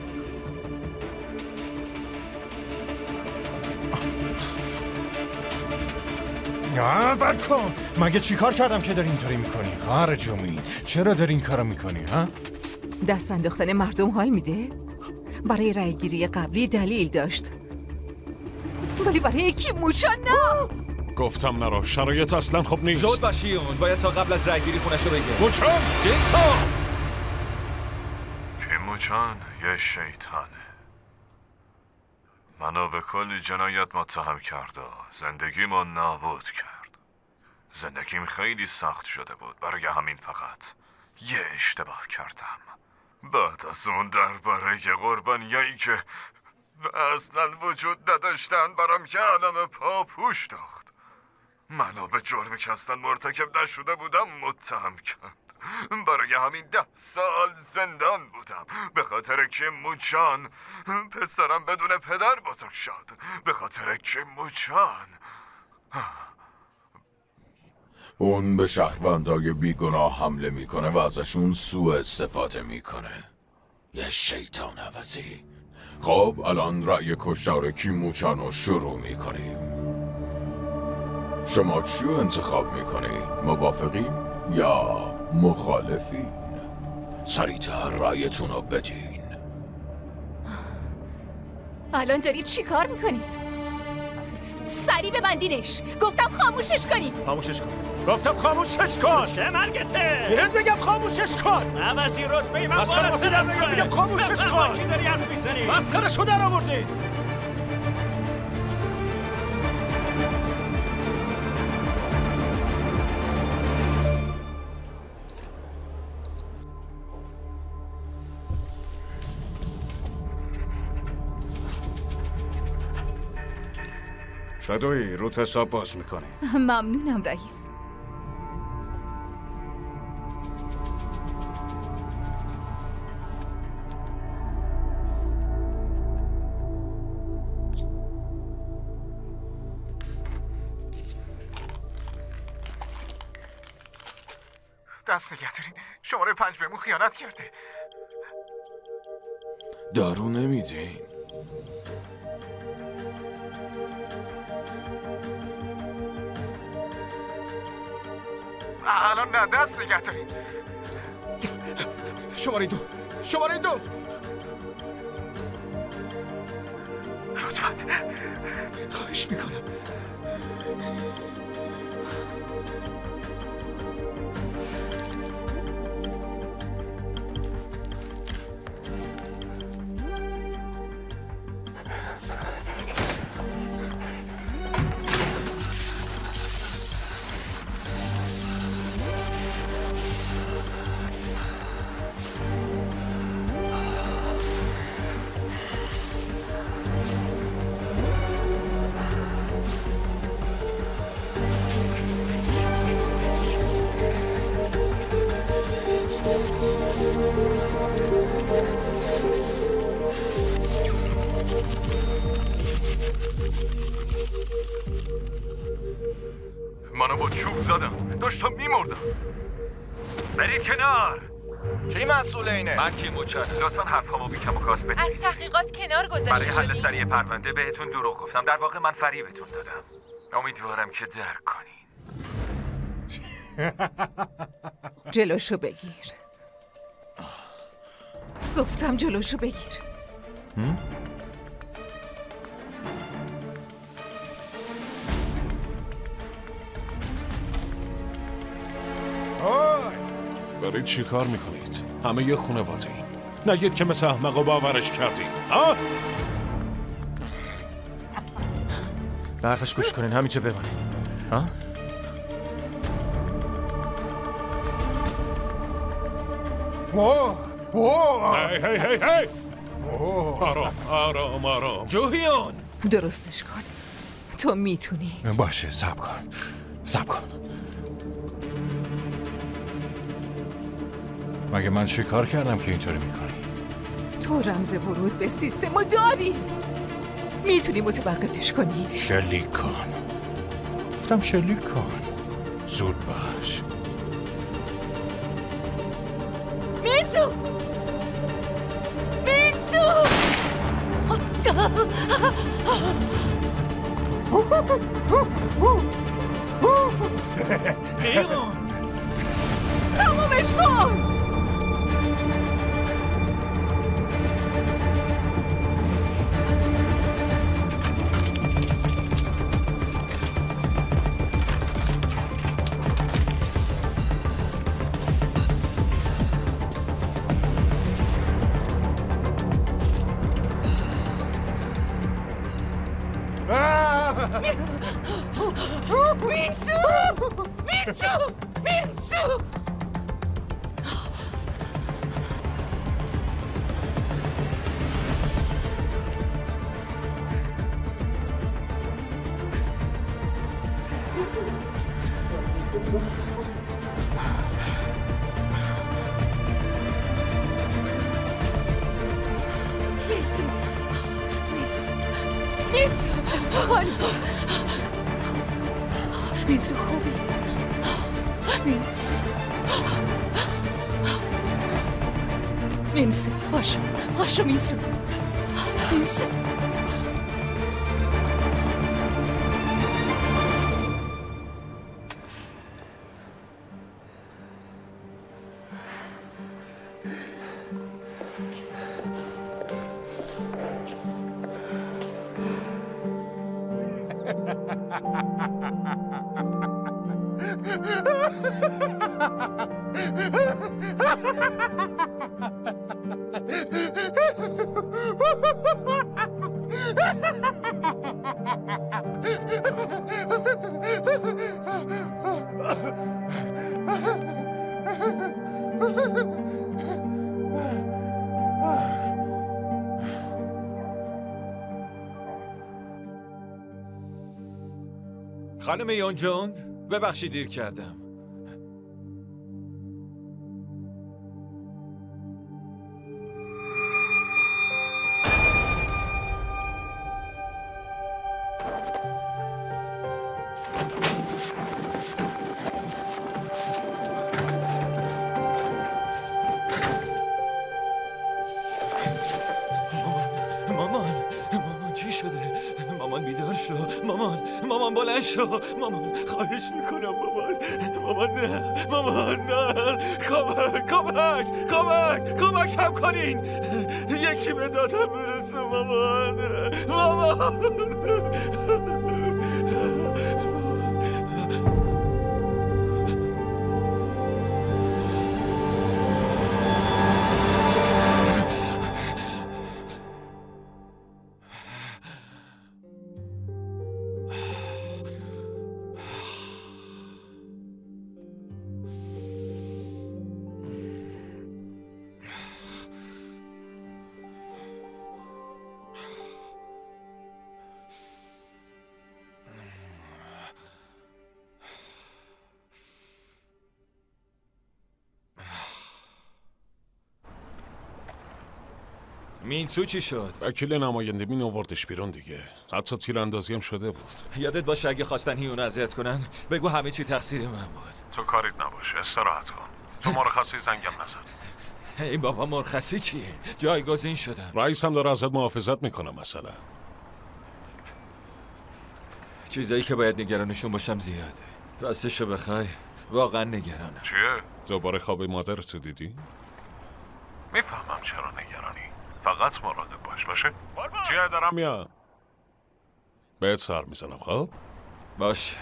برکن. مگه چی کار کردم که داری اینطوری میکنی؟ خواهر جمعی چرا داری این کارو میکنی ها؟ دست انداختن مردم حال میده؟ برای رای گیری قبلی دلیل داشت، ولی برای یکی موچان نه. گفتم نرو، شرایط اصلا خوب نیست. زود باشی، اون باید تا قبل از رای گیری خونش رو بگه. موچان جیسون که موچان یه شیطانه، منو به کلی جنایت متهم کرد و زندگیمو نابود کرد. زندگیم خیلی سخت شده بود، برای همین فقط یه اشتباه کردم. بعد از اون درباره قربانیایی که اصلا وجود نداشتن برام که علم پاپوش داخت. منو به جرمی که اصلا مرتکب نشده بودم متهم کرد. برای همین 10 سال زندان بودم، به خاطر که موچان پسرم بدون پدر بزرگ شد، به خاطر که موچان. اون به شهروندای بیگناه حمله میکنه و ازشون سوء استفاده میکنه. یه شیطان عوضی. خب الان رأی کشتار کیموچان رو شروع میکنیم. شما چی رو انتخاب میکنین؟ موافقین یا مخالفین؟ سریعتر رأیتون رو بدین. الان دارید چی کار میکنید؟ سریع ببندینش. گفتم خاموشش کنید. خاموشش کن. گفتم خاموشش کن. چه مرگته؟ بهت بگم خاموشش کن. عوضی رتبه من بالا بگم خاموشش کن. کی داری حرف میزنی؟ مسخره شو در آوردی. شادوی روت حساب باز میکنی. ممنونم رئیس. دست نگه دارین. شماره 5 بهمون خیانت کرده. دارو نمیدین؟ الان نه، دست نگه دارین. شماره 2 شماره 2 لطفا خواهش میکنم. منو با چوب زدم، داشتم میمردم. برید کنار. کی مسئول اینه؟ من کیموچان. لطفا حرفامو بی کم و کاس بنویسید. از تحقیقات کنار گذاشته برای حل شدی؟ سریع پرونده بهتون دروغ گفتم. در واقع من فریبتون دادم. امیدوارم که درک کنین. جلوشو بگیر. گفتم جلوشو بگیر. برید چی کار میکنید؟ همه یه خانواده این. نگید که مثل احمقا باورش کردی. به حرفش گوش کنین، همینجا بمانید. هی آرام جوهیون درستش کن. تو میتونی. باشه صبر کن. مگه من چه کار کردم که اینطوری میکنی؟ تو رمز ورود به سیستمو داری. میتونی متوقفش کنی؟ شلیک کن. گفتم شلیک کن. زود باش. مینسو! مینسو! بیرون! تمومش کن! مینسو! مینسو! مینسو! مینسو! مینسو! خانم! مینسو خوبی؟ مینسو! مینسو باشو باشو مینسو! مینسو! خانم یون جونگ، ببخشید دیر کردم. مامان بلند شو. مامان خواهش میکنم مامان نه. مامان نه. کمک هم کنین. یکی به دادم برسه مامان. مینسو چی شد؟ وکیل نماینده مین آوردش بیرون دیگه. حتی تیراندازی هم شده بود. یادت باشه اگه خواستن هیون اذیت کنن بگو همه چی تقصیر من بود. تو کاریت نباشه، استراحت کن. تو مرخصی زنگم نزن. ای بابا مرخصی چیه؟ جایگزین شدم. رئیس هم داره ازت محافظت میکنه مثلا. چیزایی که باید نگرانشون باشم زیاده. راستشو بخوای واقعا نگرانم. چیه؟ دوباره خواب مادرتو دیدی؟ میفهمم چرا نگرانی. فقط مراقب باشه. چیه دارم میام. بهت سر میزنم. خب باش.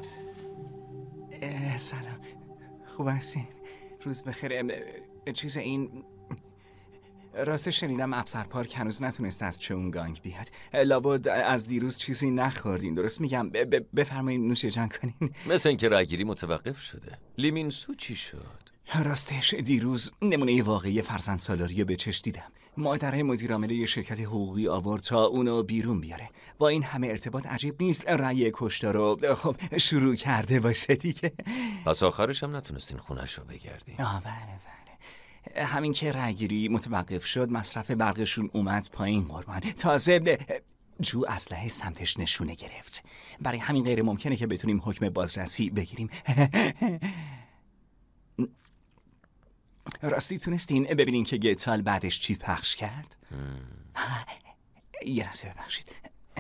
سلام، خوب هستین؟ روز بخیر. چیز این راستش شنیدم افسر پارک هنوز نتونسته از چونگانگ بیاد. لابد از دیروز چیزی نخوردین، درست میگم؟ بفرمایید نوش جان کنین. مثل اینکه رأیگیری متوقف شده. لیمینسو چی شد؟ راستش دیروز نمونه واقعی فرزند سالاری به چشم دیدم. مادر مدیرعامل یه شرکت حقوقی آورد تا اونو بیرون بیاره. با این همه ارتباط عجیب نیست رأی کشتار رو خب شروع کرده باشه دیگه. پس آخرش هم نتونستین خونش رو بگردین. بله. همین که رأیگیری متوقف شد مصرف برقشون اومد پایین قربان. تازه جو اسلحه سمتش نشونه گرفت. برای همین غیر ممکنه که بتونیم حکم بازرسی بگیریم. راستی تونستین ببینین که گتال بعدش چی پخش کرد؟ یه لحظه ببخشید.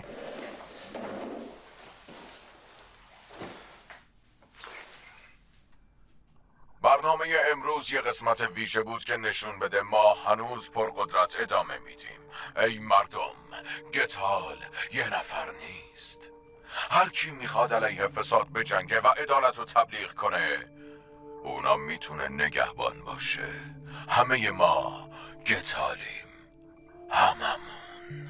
برنامه امروز یه قسمت ویژه بود که نشون بده ما هنوز پرقدرت ادامه میدیم. ای مردم، گتال یه نفر نیست. هر کی میخواد علیه فساد بجنگه و عدالت رو تبلیغ کنه اونا میتونه نگهبان باشه. همه ما گتالیم، هممون.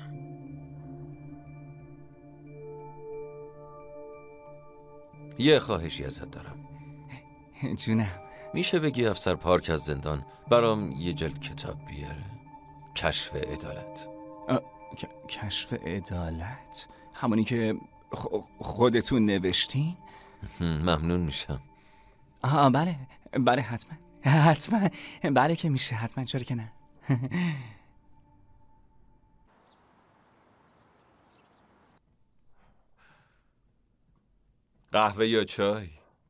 یه خواهشی ازت دارم. جونم. میشه بگی افسر پارک از زندان برام یه جلد کتاب بیاره؟ کشف عدالت. کشف عدالت؟ همونی که خودتون نوشتین؟ ممنون میشم. بله حتما بله که میشه، حتما، چرا که نه. قهوه یا چای؟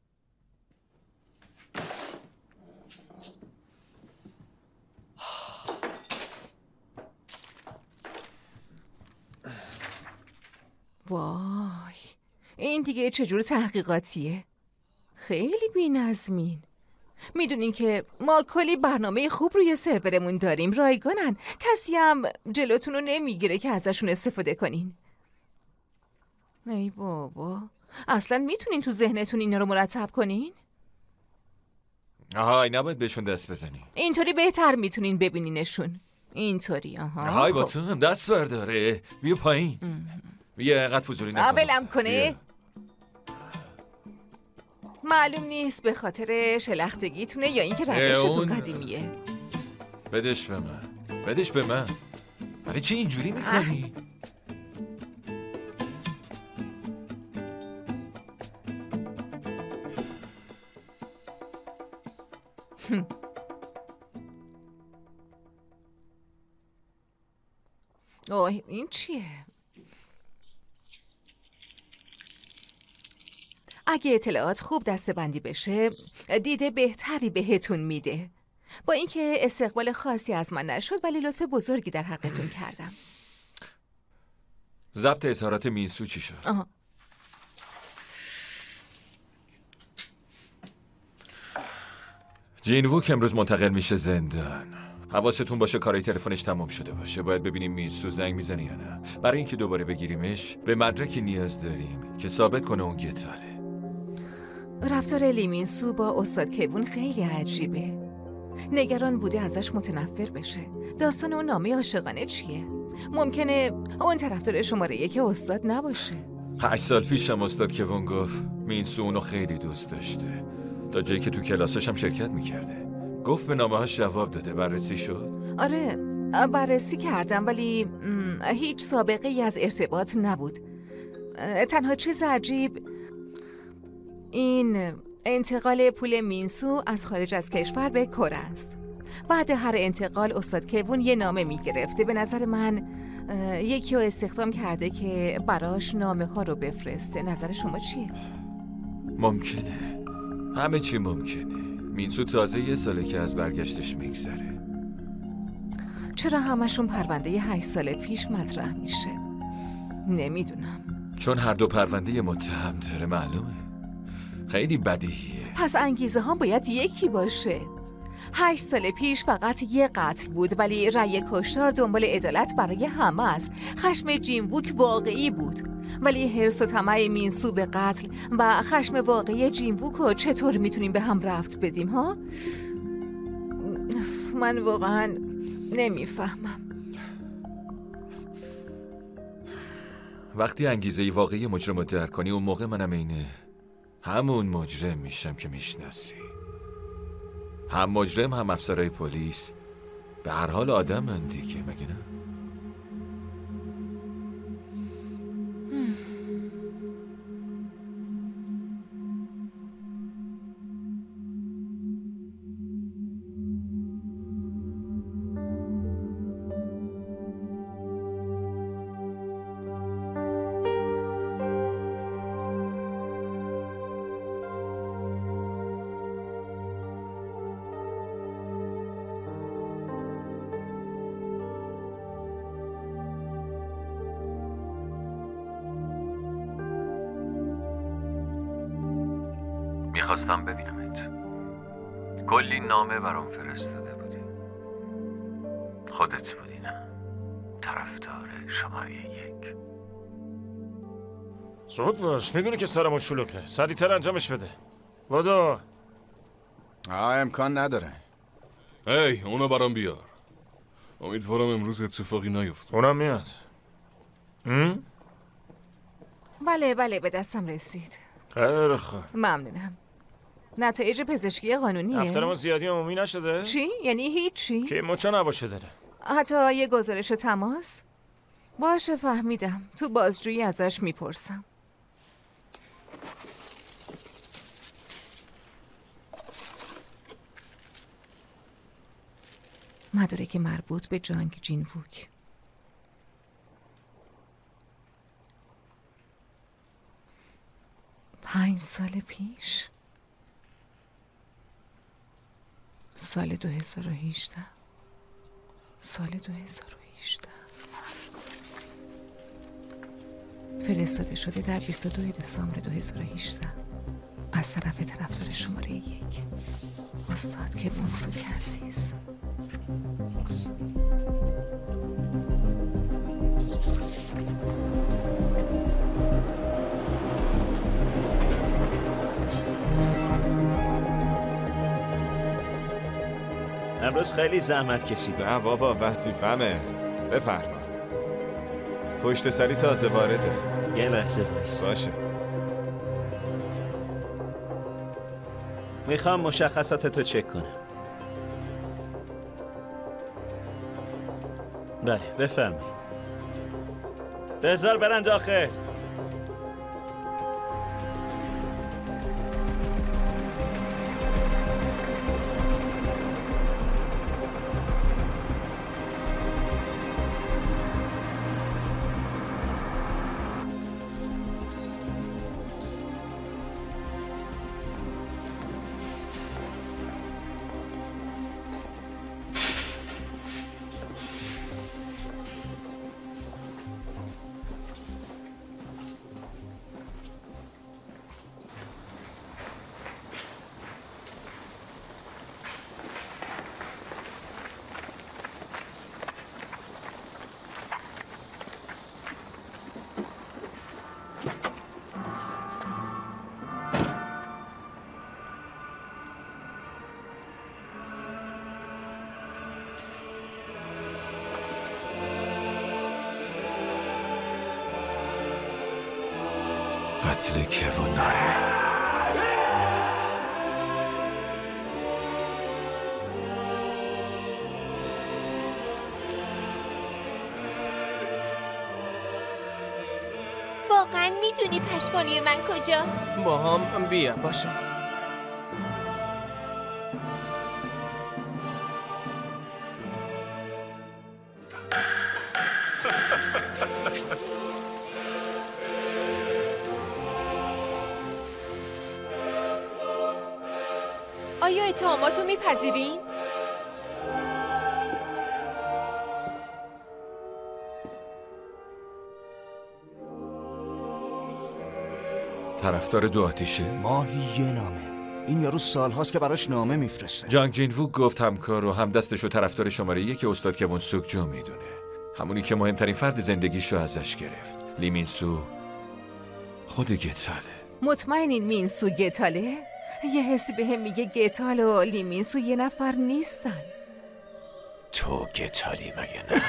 وای، این دیگه چجور تحقیقاتیه؟ خیلی بی‌نظمین. میدونین که ما کلی برنامه خوب روی سرورمون داریم، رایگانن. کسی هم جلوتون رو نمیگیره که ازشون استفاده کنین. ای بابا، اصلا میتونین تو ذهنتون اینا رو مرتب کنین؟ آهای، نباید بهشون دست بزنی. اینطوری بهتر میتونین ببینینشون. اینطوری آهای با تو دست برداره. بیا پایین. یه قد فضولی نکنم. بلم کنه. معلوم نیست به خاطر شلختگیتونه یا اینکه روشتون قدیمیه. بدش به من. برای چی اینجوری میکنی؟ اوه، این چیه؟ اگه اطلاعات خوب دسته‌بندی بشه دیده بهتری بهتون میده. با اینکه استقبال خاصی از من نشد ولی لطف بزرگی در حقتون کردم. ضبط اظهارات مینسو چی شد؟ جین ووک امروز منتقل میشه زندان. حواستون باشه کارای تلفنش تمام شده باشه. باید ببینیم مینسو زنگ میزنه یا نه. برای اینکه دوباره بگیریمش به مدرکی نیاز داریم که ثابت کنه اون گتاله. رفتار لیمینسو با استاد کوون خیلی عجیبه. نگران بوده ازش متنفر بشه. داستان اون نامه عاشقانه چیه؟ ممکنه اون طرفدار شماره 1 استاد نباشه. 8 سال پیش هم استاد کوون گفت مینسو اونو خیلی دوست داشته. تا جایی که تو کلاسش هم شرکت میکرده. گفت به نامه هاش جواب داده. بررسی شد؟ آره، بررسی کردم ولی هیچ سابقه ای از ارتباط نبود. تنها چیز عجیب این انتقال پول مینسو از خارج از کشور به کره است. بعد هر انتقال استاد کوون یه نامه میگرفته. به نظر من یکی رو استخدام کرده که براش نامه ها رو بفرسته. نظر شما چیه؟ ممکنه، همه چی ممکنه. مینسو تازه 1 ساله که از برگشتش میگذره. چرا همشون پرونده 8 سال پیش مطرح میشه؟ نمیدونم. چون هر دو پرونده متهم داره، معلومه. خیلی بدیهیه. پس انگیزه ها باید یکی باشه. 8 سال پیش فقط 1 قتل بود ولی رأی کشتار دنبال عدالت برای همه است. خشم جین ووک واقعی بود. ولی حرص و طمع مینسو به قتل و خشم واقعی جینووکو چطور میتونیم به هم ربط بدیم ها؟ من واقعا نمیفهمم. وقتی انگیزه واقعی مجرم رو درک کنی اون موقع منم اینه همون مجرم میشم که میشناسی. هم مجرم هم افسرهای پلیس به هر حال آدمن دیگه، مگه نه؟ میخواستم ببینمت. کلی نامه برام فرستاده بودی. خودت بودی نه؟ طرفدار شماره 1. زود باش، میدونی که سرمون شلوغه. سریعتر انجامش بده. بادو. امکان نداره. هی اونو برام بیار. امیدوارم امروز اتفاقی نیفته. اونم میاد. بله به دستم رسید. خیلی خوب. ممنونم. نتایج پزشکی قانونیه؟ دفتر ما زیادی عمومی نشده؟ چی؟ یعنی هیچی؟ که مچا نباشه داره. حتی یه گزارش تماس؟ باشه فهمیدم. تو بازجویی ازش میپرسم. مدارک مربوط به جانگ جینووک. پنج سال پیش، سال 2018. سال 2018 فرستاده شده در 22 دسامبر 2018 از طرف طرفدار شماره 1 استاد کوونسوک عزیز. امروز خیلی زحمت کشید. نه بابا وظیفمه. بفرما. پشت سری تازه وارده. یه لحظه وایس. باشه. میخوام مشخصاتتو چک کنم. بله بفرمایید. بذار برن داخل. قتل کووناره. واقعا میدونی پشمالی من کجاست؟ با هم بیا باشه. آیا اتهاماتو میپذیرین؟ طرفدار دو آتیشه؟ ماهی یه نامه. این یارو سالهاست که براش نامه میفرسته. جانگ جینووک گفت همکار و هم دستشو طرفدار شماره 1 استاد کوونسوک جو میدونه. همونی که مهمترین فرد زندگیشو ازش گرفت. لی مینسو خود گتاله. مطمئنین مینسو گتاله؟ یه حسی به هم میگه گتال و لیمینسو یه نفر نیستن. تو گتالی مگه نه؟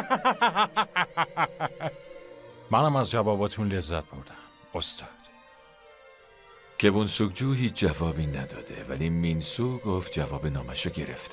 منم از جواباتون لذت بردم استاد. کوون سوکجو هیچ جوابی نداده ولی مینسو گفت جواب نامشو گرفته.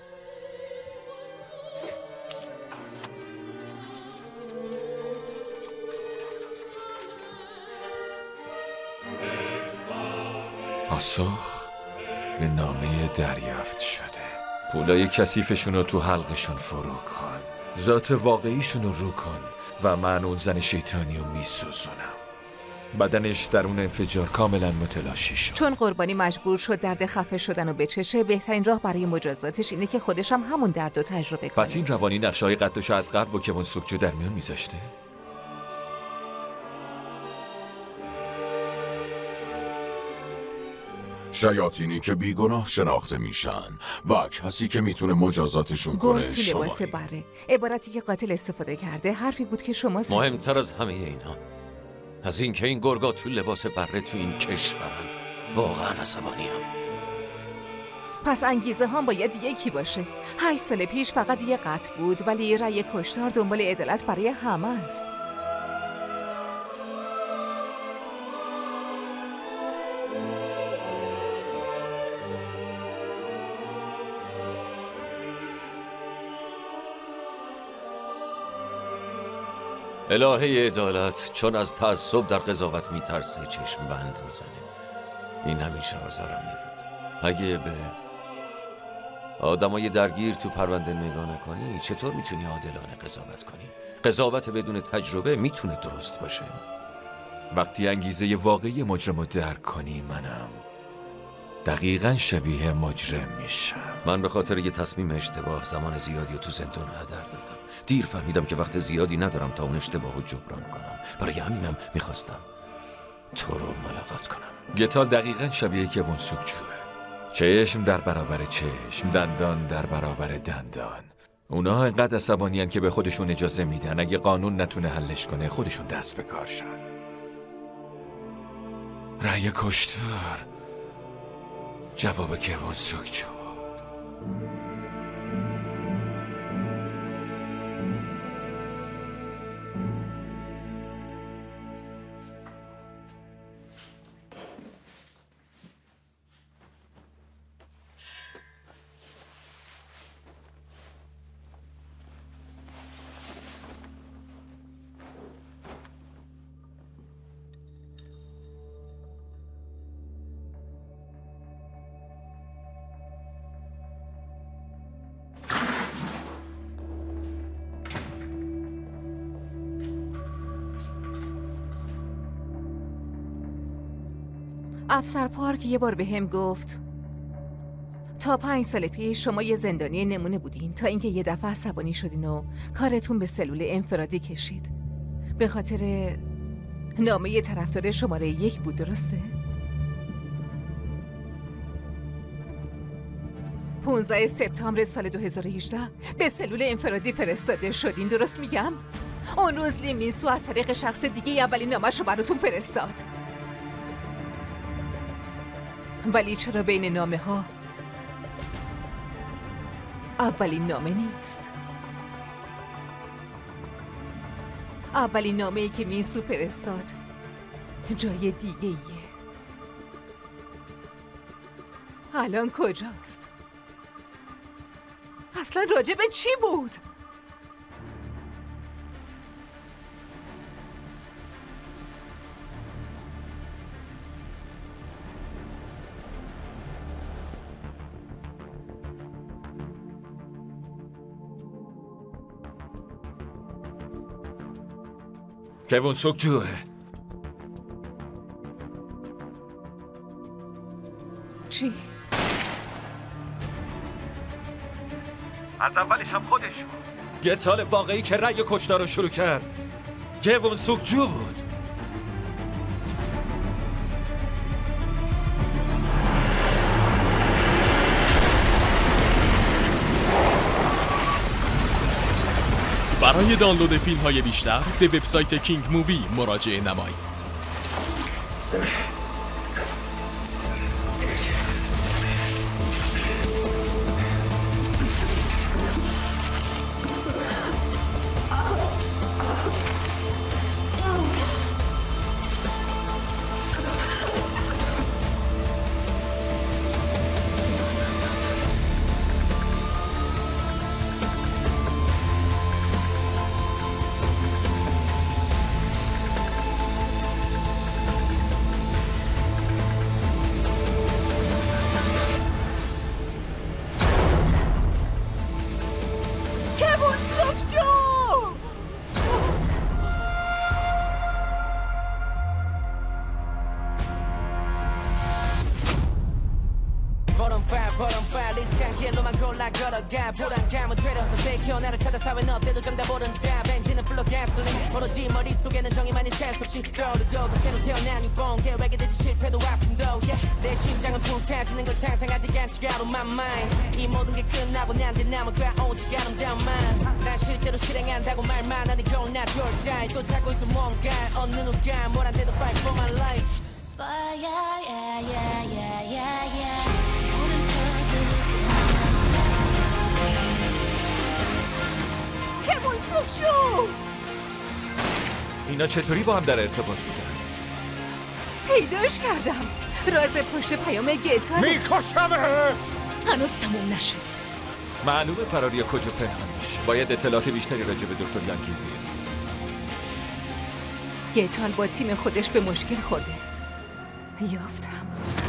پاسخ به نامه دریافت شده. پولای کثیفشون رو تو حلقشون فرو کن، ذات واقعیشون رو رو کن و من اون زن شیطانی رو میسوزونم. بدنش در اون انفجار کاملا متلاشی شد. چون قربانی مجبور شد درد خفه شدن رو بچشه، بهترین راه برای مجازاتش اینه که خودش هم همون درد رو تجربه کنه. پس این روانی نقشه‌های قدشو از قبل با کوون سوکجو در میون میذاشته؟ شیاطینی که بیگناه شناخته میشن و کسی که میتونه مجازاتشون کنه گرگ تو لباس بره. عبارتی که قاتل استفاده کرده حرفی بود که شما زدید. مهمتر از همه اینا از این که این گرگا تو لباس بره تو این کشورن. واقعا عصبانیم. پس انگیزه هم باید یکی باشه. 8 سال پیش فقط یه قتل بود ولی رأی کشتار دنبال عدالت برای همه است. الهه عدالت چون از تعصب در قضاوت میترسه چشم بند میزنه. این همیشه آزارم میاد. اگه به آدمای درگیر تو پرونده نگاه نکنی چطور میتونی عادلانه قضاوت کنی؟ قضاوت بدون تجربه میتونه درست باشه. وقتی انگیزه واقعی مجرم رو درک کنی منم دقیقاً شبیه مجرم میشم. من به خاطر یه تصمیم اشتباه زمان زیادی رو تو زندان هدر دادم. دیر فهمیدم که وقت زیادی ندارم تا اون اشتباه رو جبران کنم. برای همینم میخواستم تو رو ملاقات کنم. گتال دقیقاً شبیه کوون سوکجوه. چشم در برابر چشم، دندان در برابر دندان. اونا انقدر عصبانیان که به خودشون اجازه میدن اگه قانون نتونه حلش کنه خودشون دست به کار شن. رأی کشتار جواب کوون سوکجو. افسر پارک یه بار به هم گفت تا 5 سال پیش شما یه زندانی نمونه بودین تا اینکه یه دفعه عصبانی شدین و کارتون به سلول انفرادی کشید. به خاطر نامه طرفدار شماره 1 بود، درسته؟ 15 سپتامبر سال 2018 به سلول انفرادی فرستاده شدین، درست میگم؟ اون روز لیمینسو از طریق شخص دیگه اولین نامش رو براتون فرستاد. ولی چرا بین نامه ها اولین نامه نیست؟ اولین نامه ای که مینسو فرستاد جای دیگه ایه. الان کجاست؟ اصلا راجع به چی بود؟ کوون سوکجوه. چی؟ از اولش هم خودش بود. گتال واقعی که رأی کشتار رو شروع کرد کوون سوکجو بود. برای دانلود فیلم‌های بیشتر به وبسایت کینگ مووی مراجعه نمایید. 불안감은 되려 새 기어나를 찾아 사회는 없대도 정답 오른다 벤진은 풀로 가솔린 오로지 머릿속에는 정의만이 셀 수 없이 떠오르고 또 새로 태어난 유봉 계획에 대지 실패도 아픔도 내 심장은 불타지는 걸 상상하지 않지가 out of my mind 이 모든 게 끝나고 난 뒤 남은 거 오직 아름다움만 난 실제로 실행한다고 말만 하니 go not your die 또 찾고 있어 뭔가 어느 누가 뭘 안 돼도 fight for my life Fire yeah yeah yeah yeah yeah 모든 척 کمون سوکشو اینا چطوری با هم در ارتباط بودن؟ پیداش کردم راز پشت پیام گیتال میکشمه هنوز تموم نشده معلومه فراری کجا پنهان میشه باید اطلاعات بیشتری راجع به دکتر یانگیر بیاریم گیتال با تیم خودش به مشکل خورده یافتم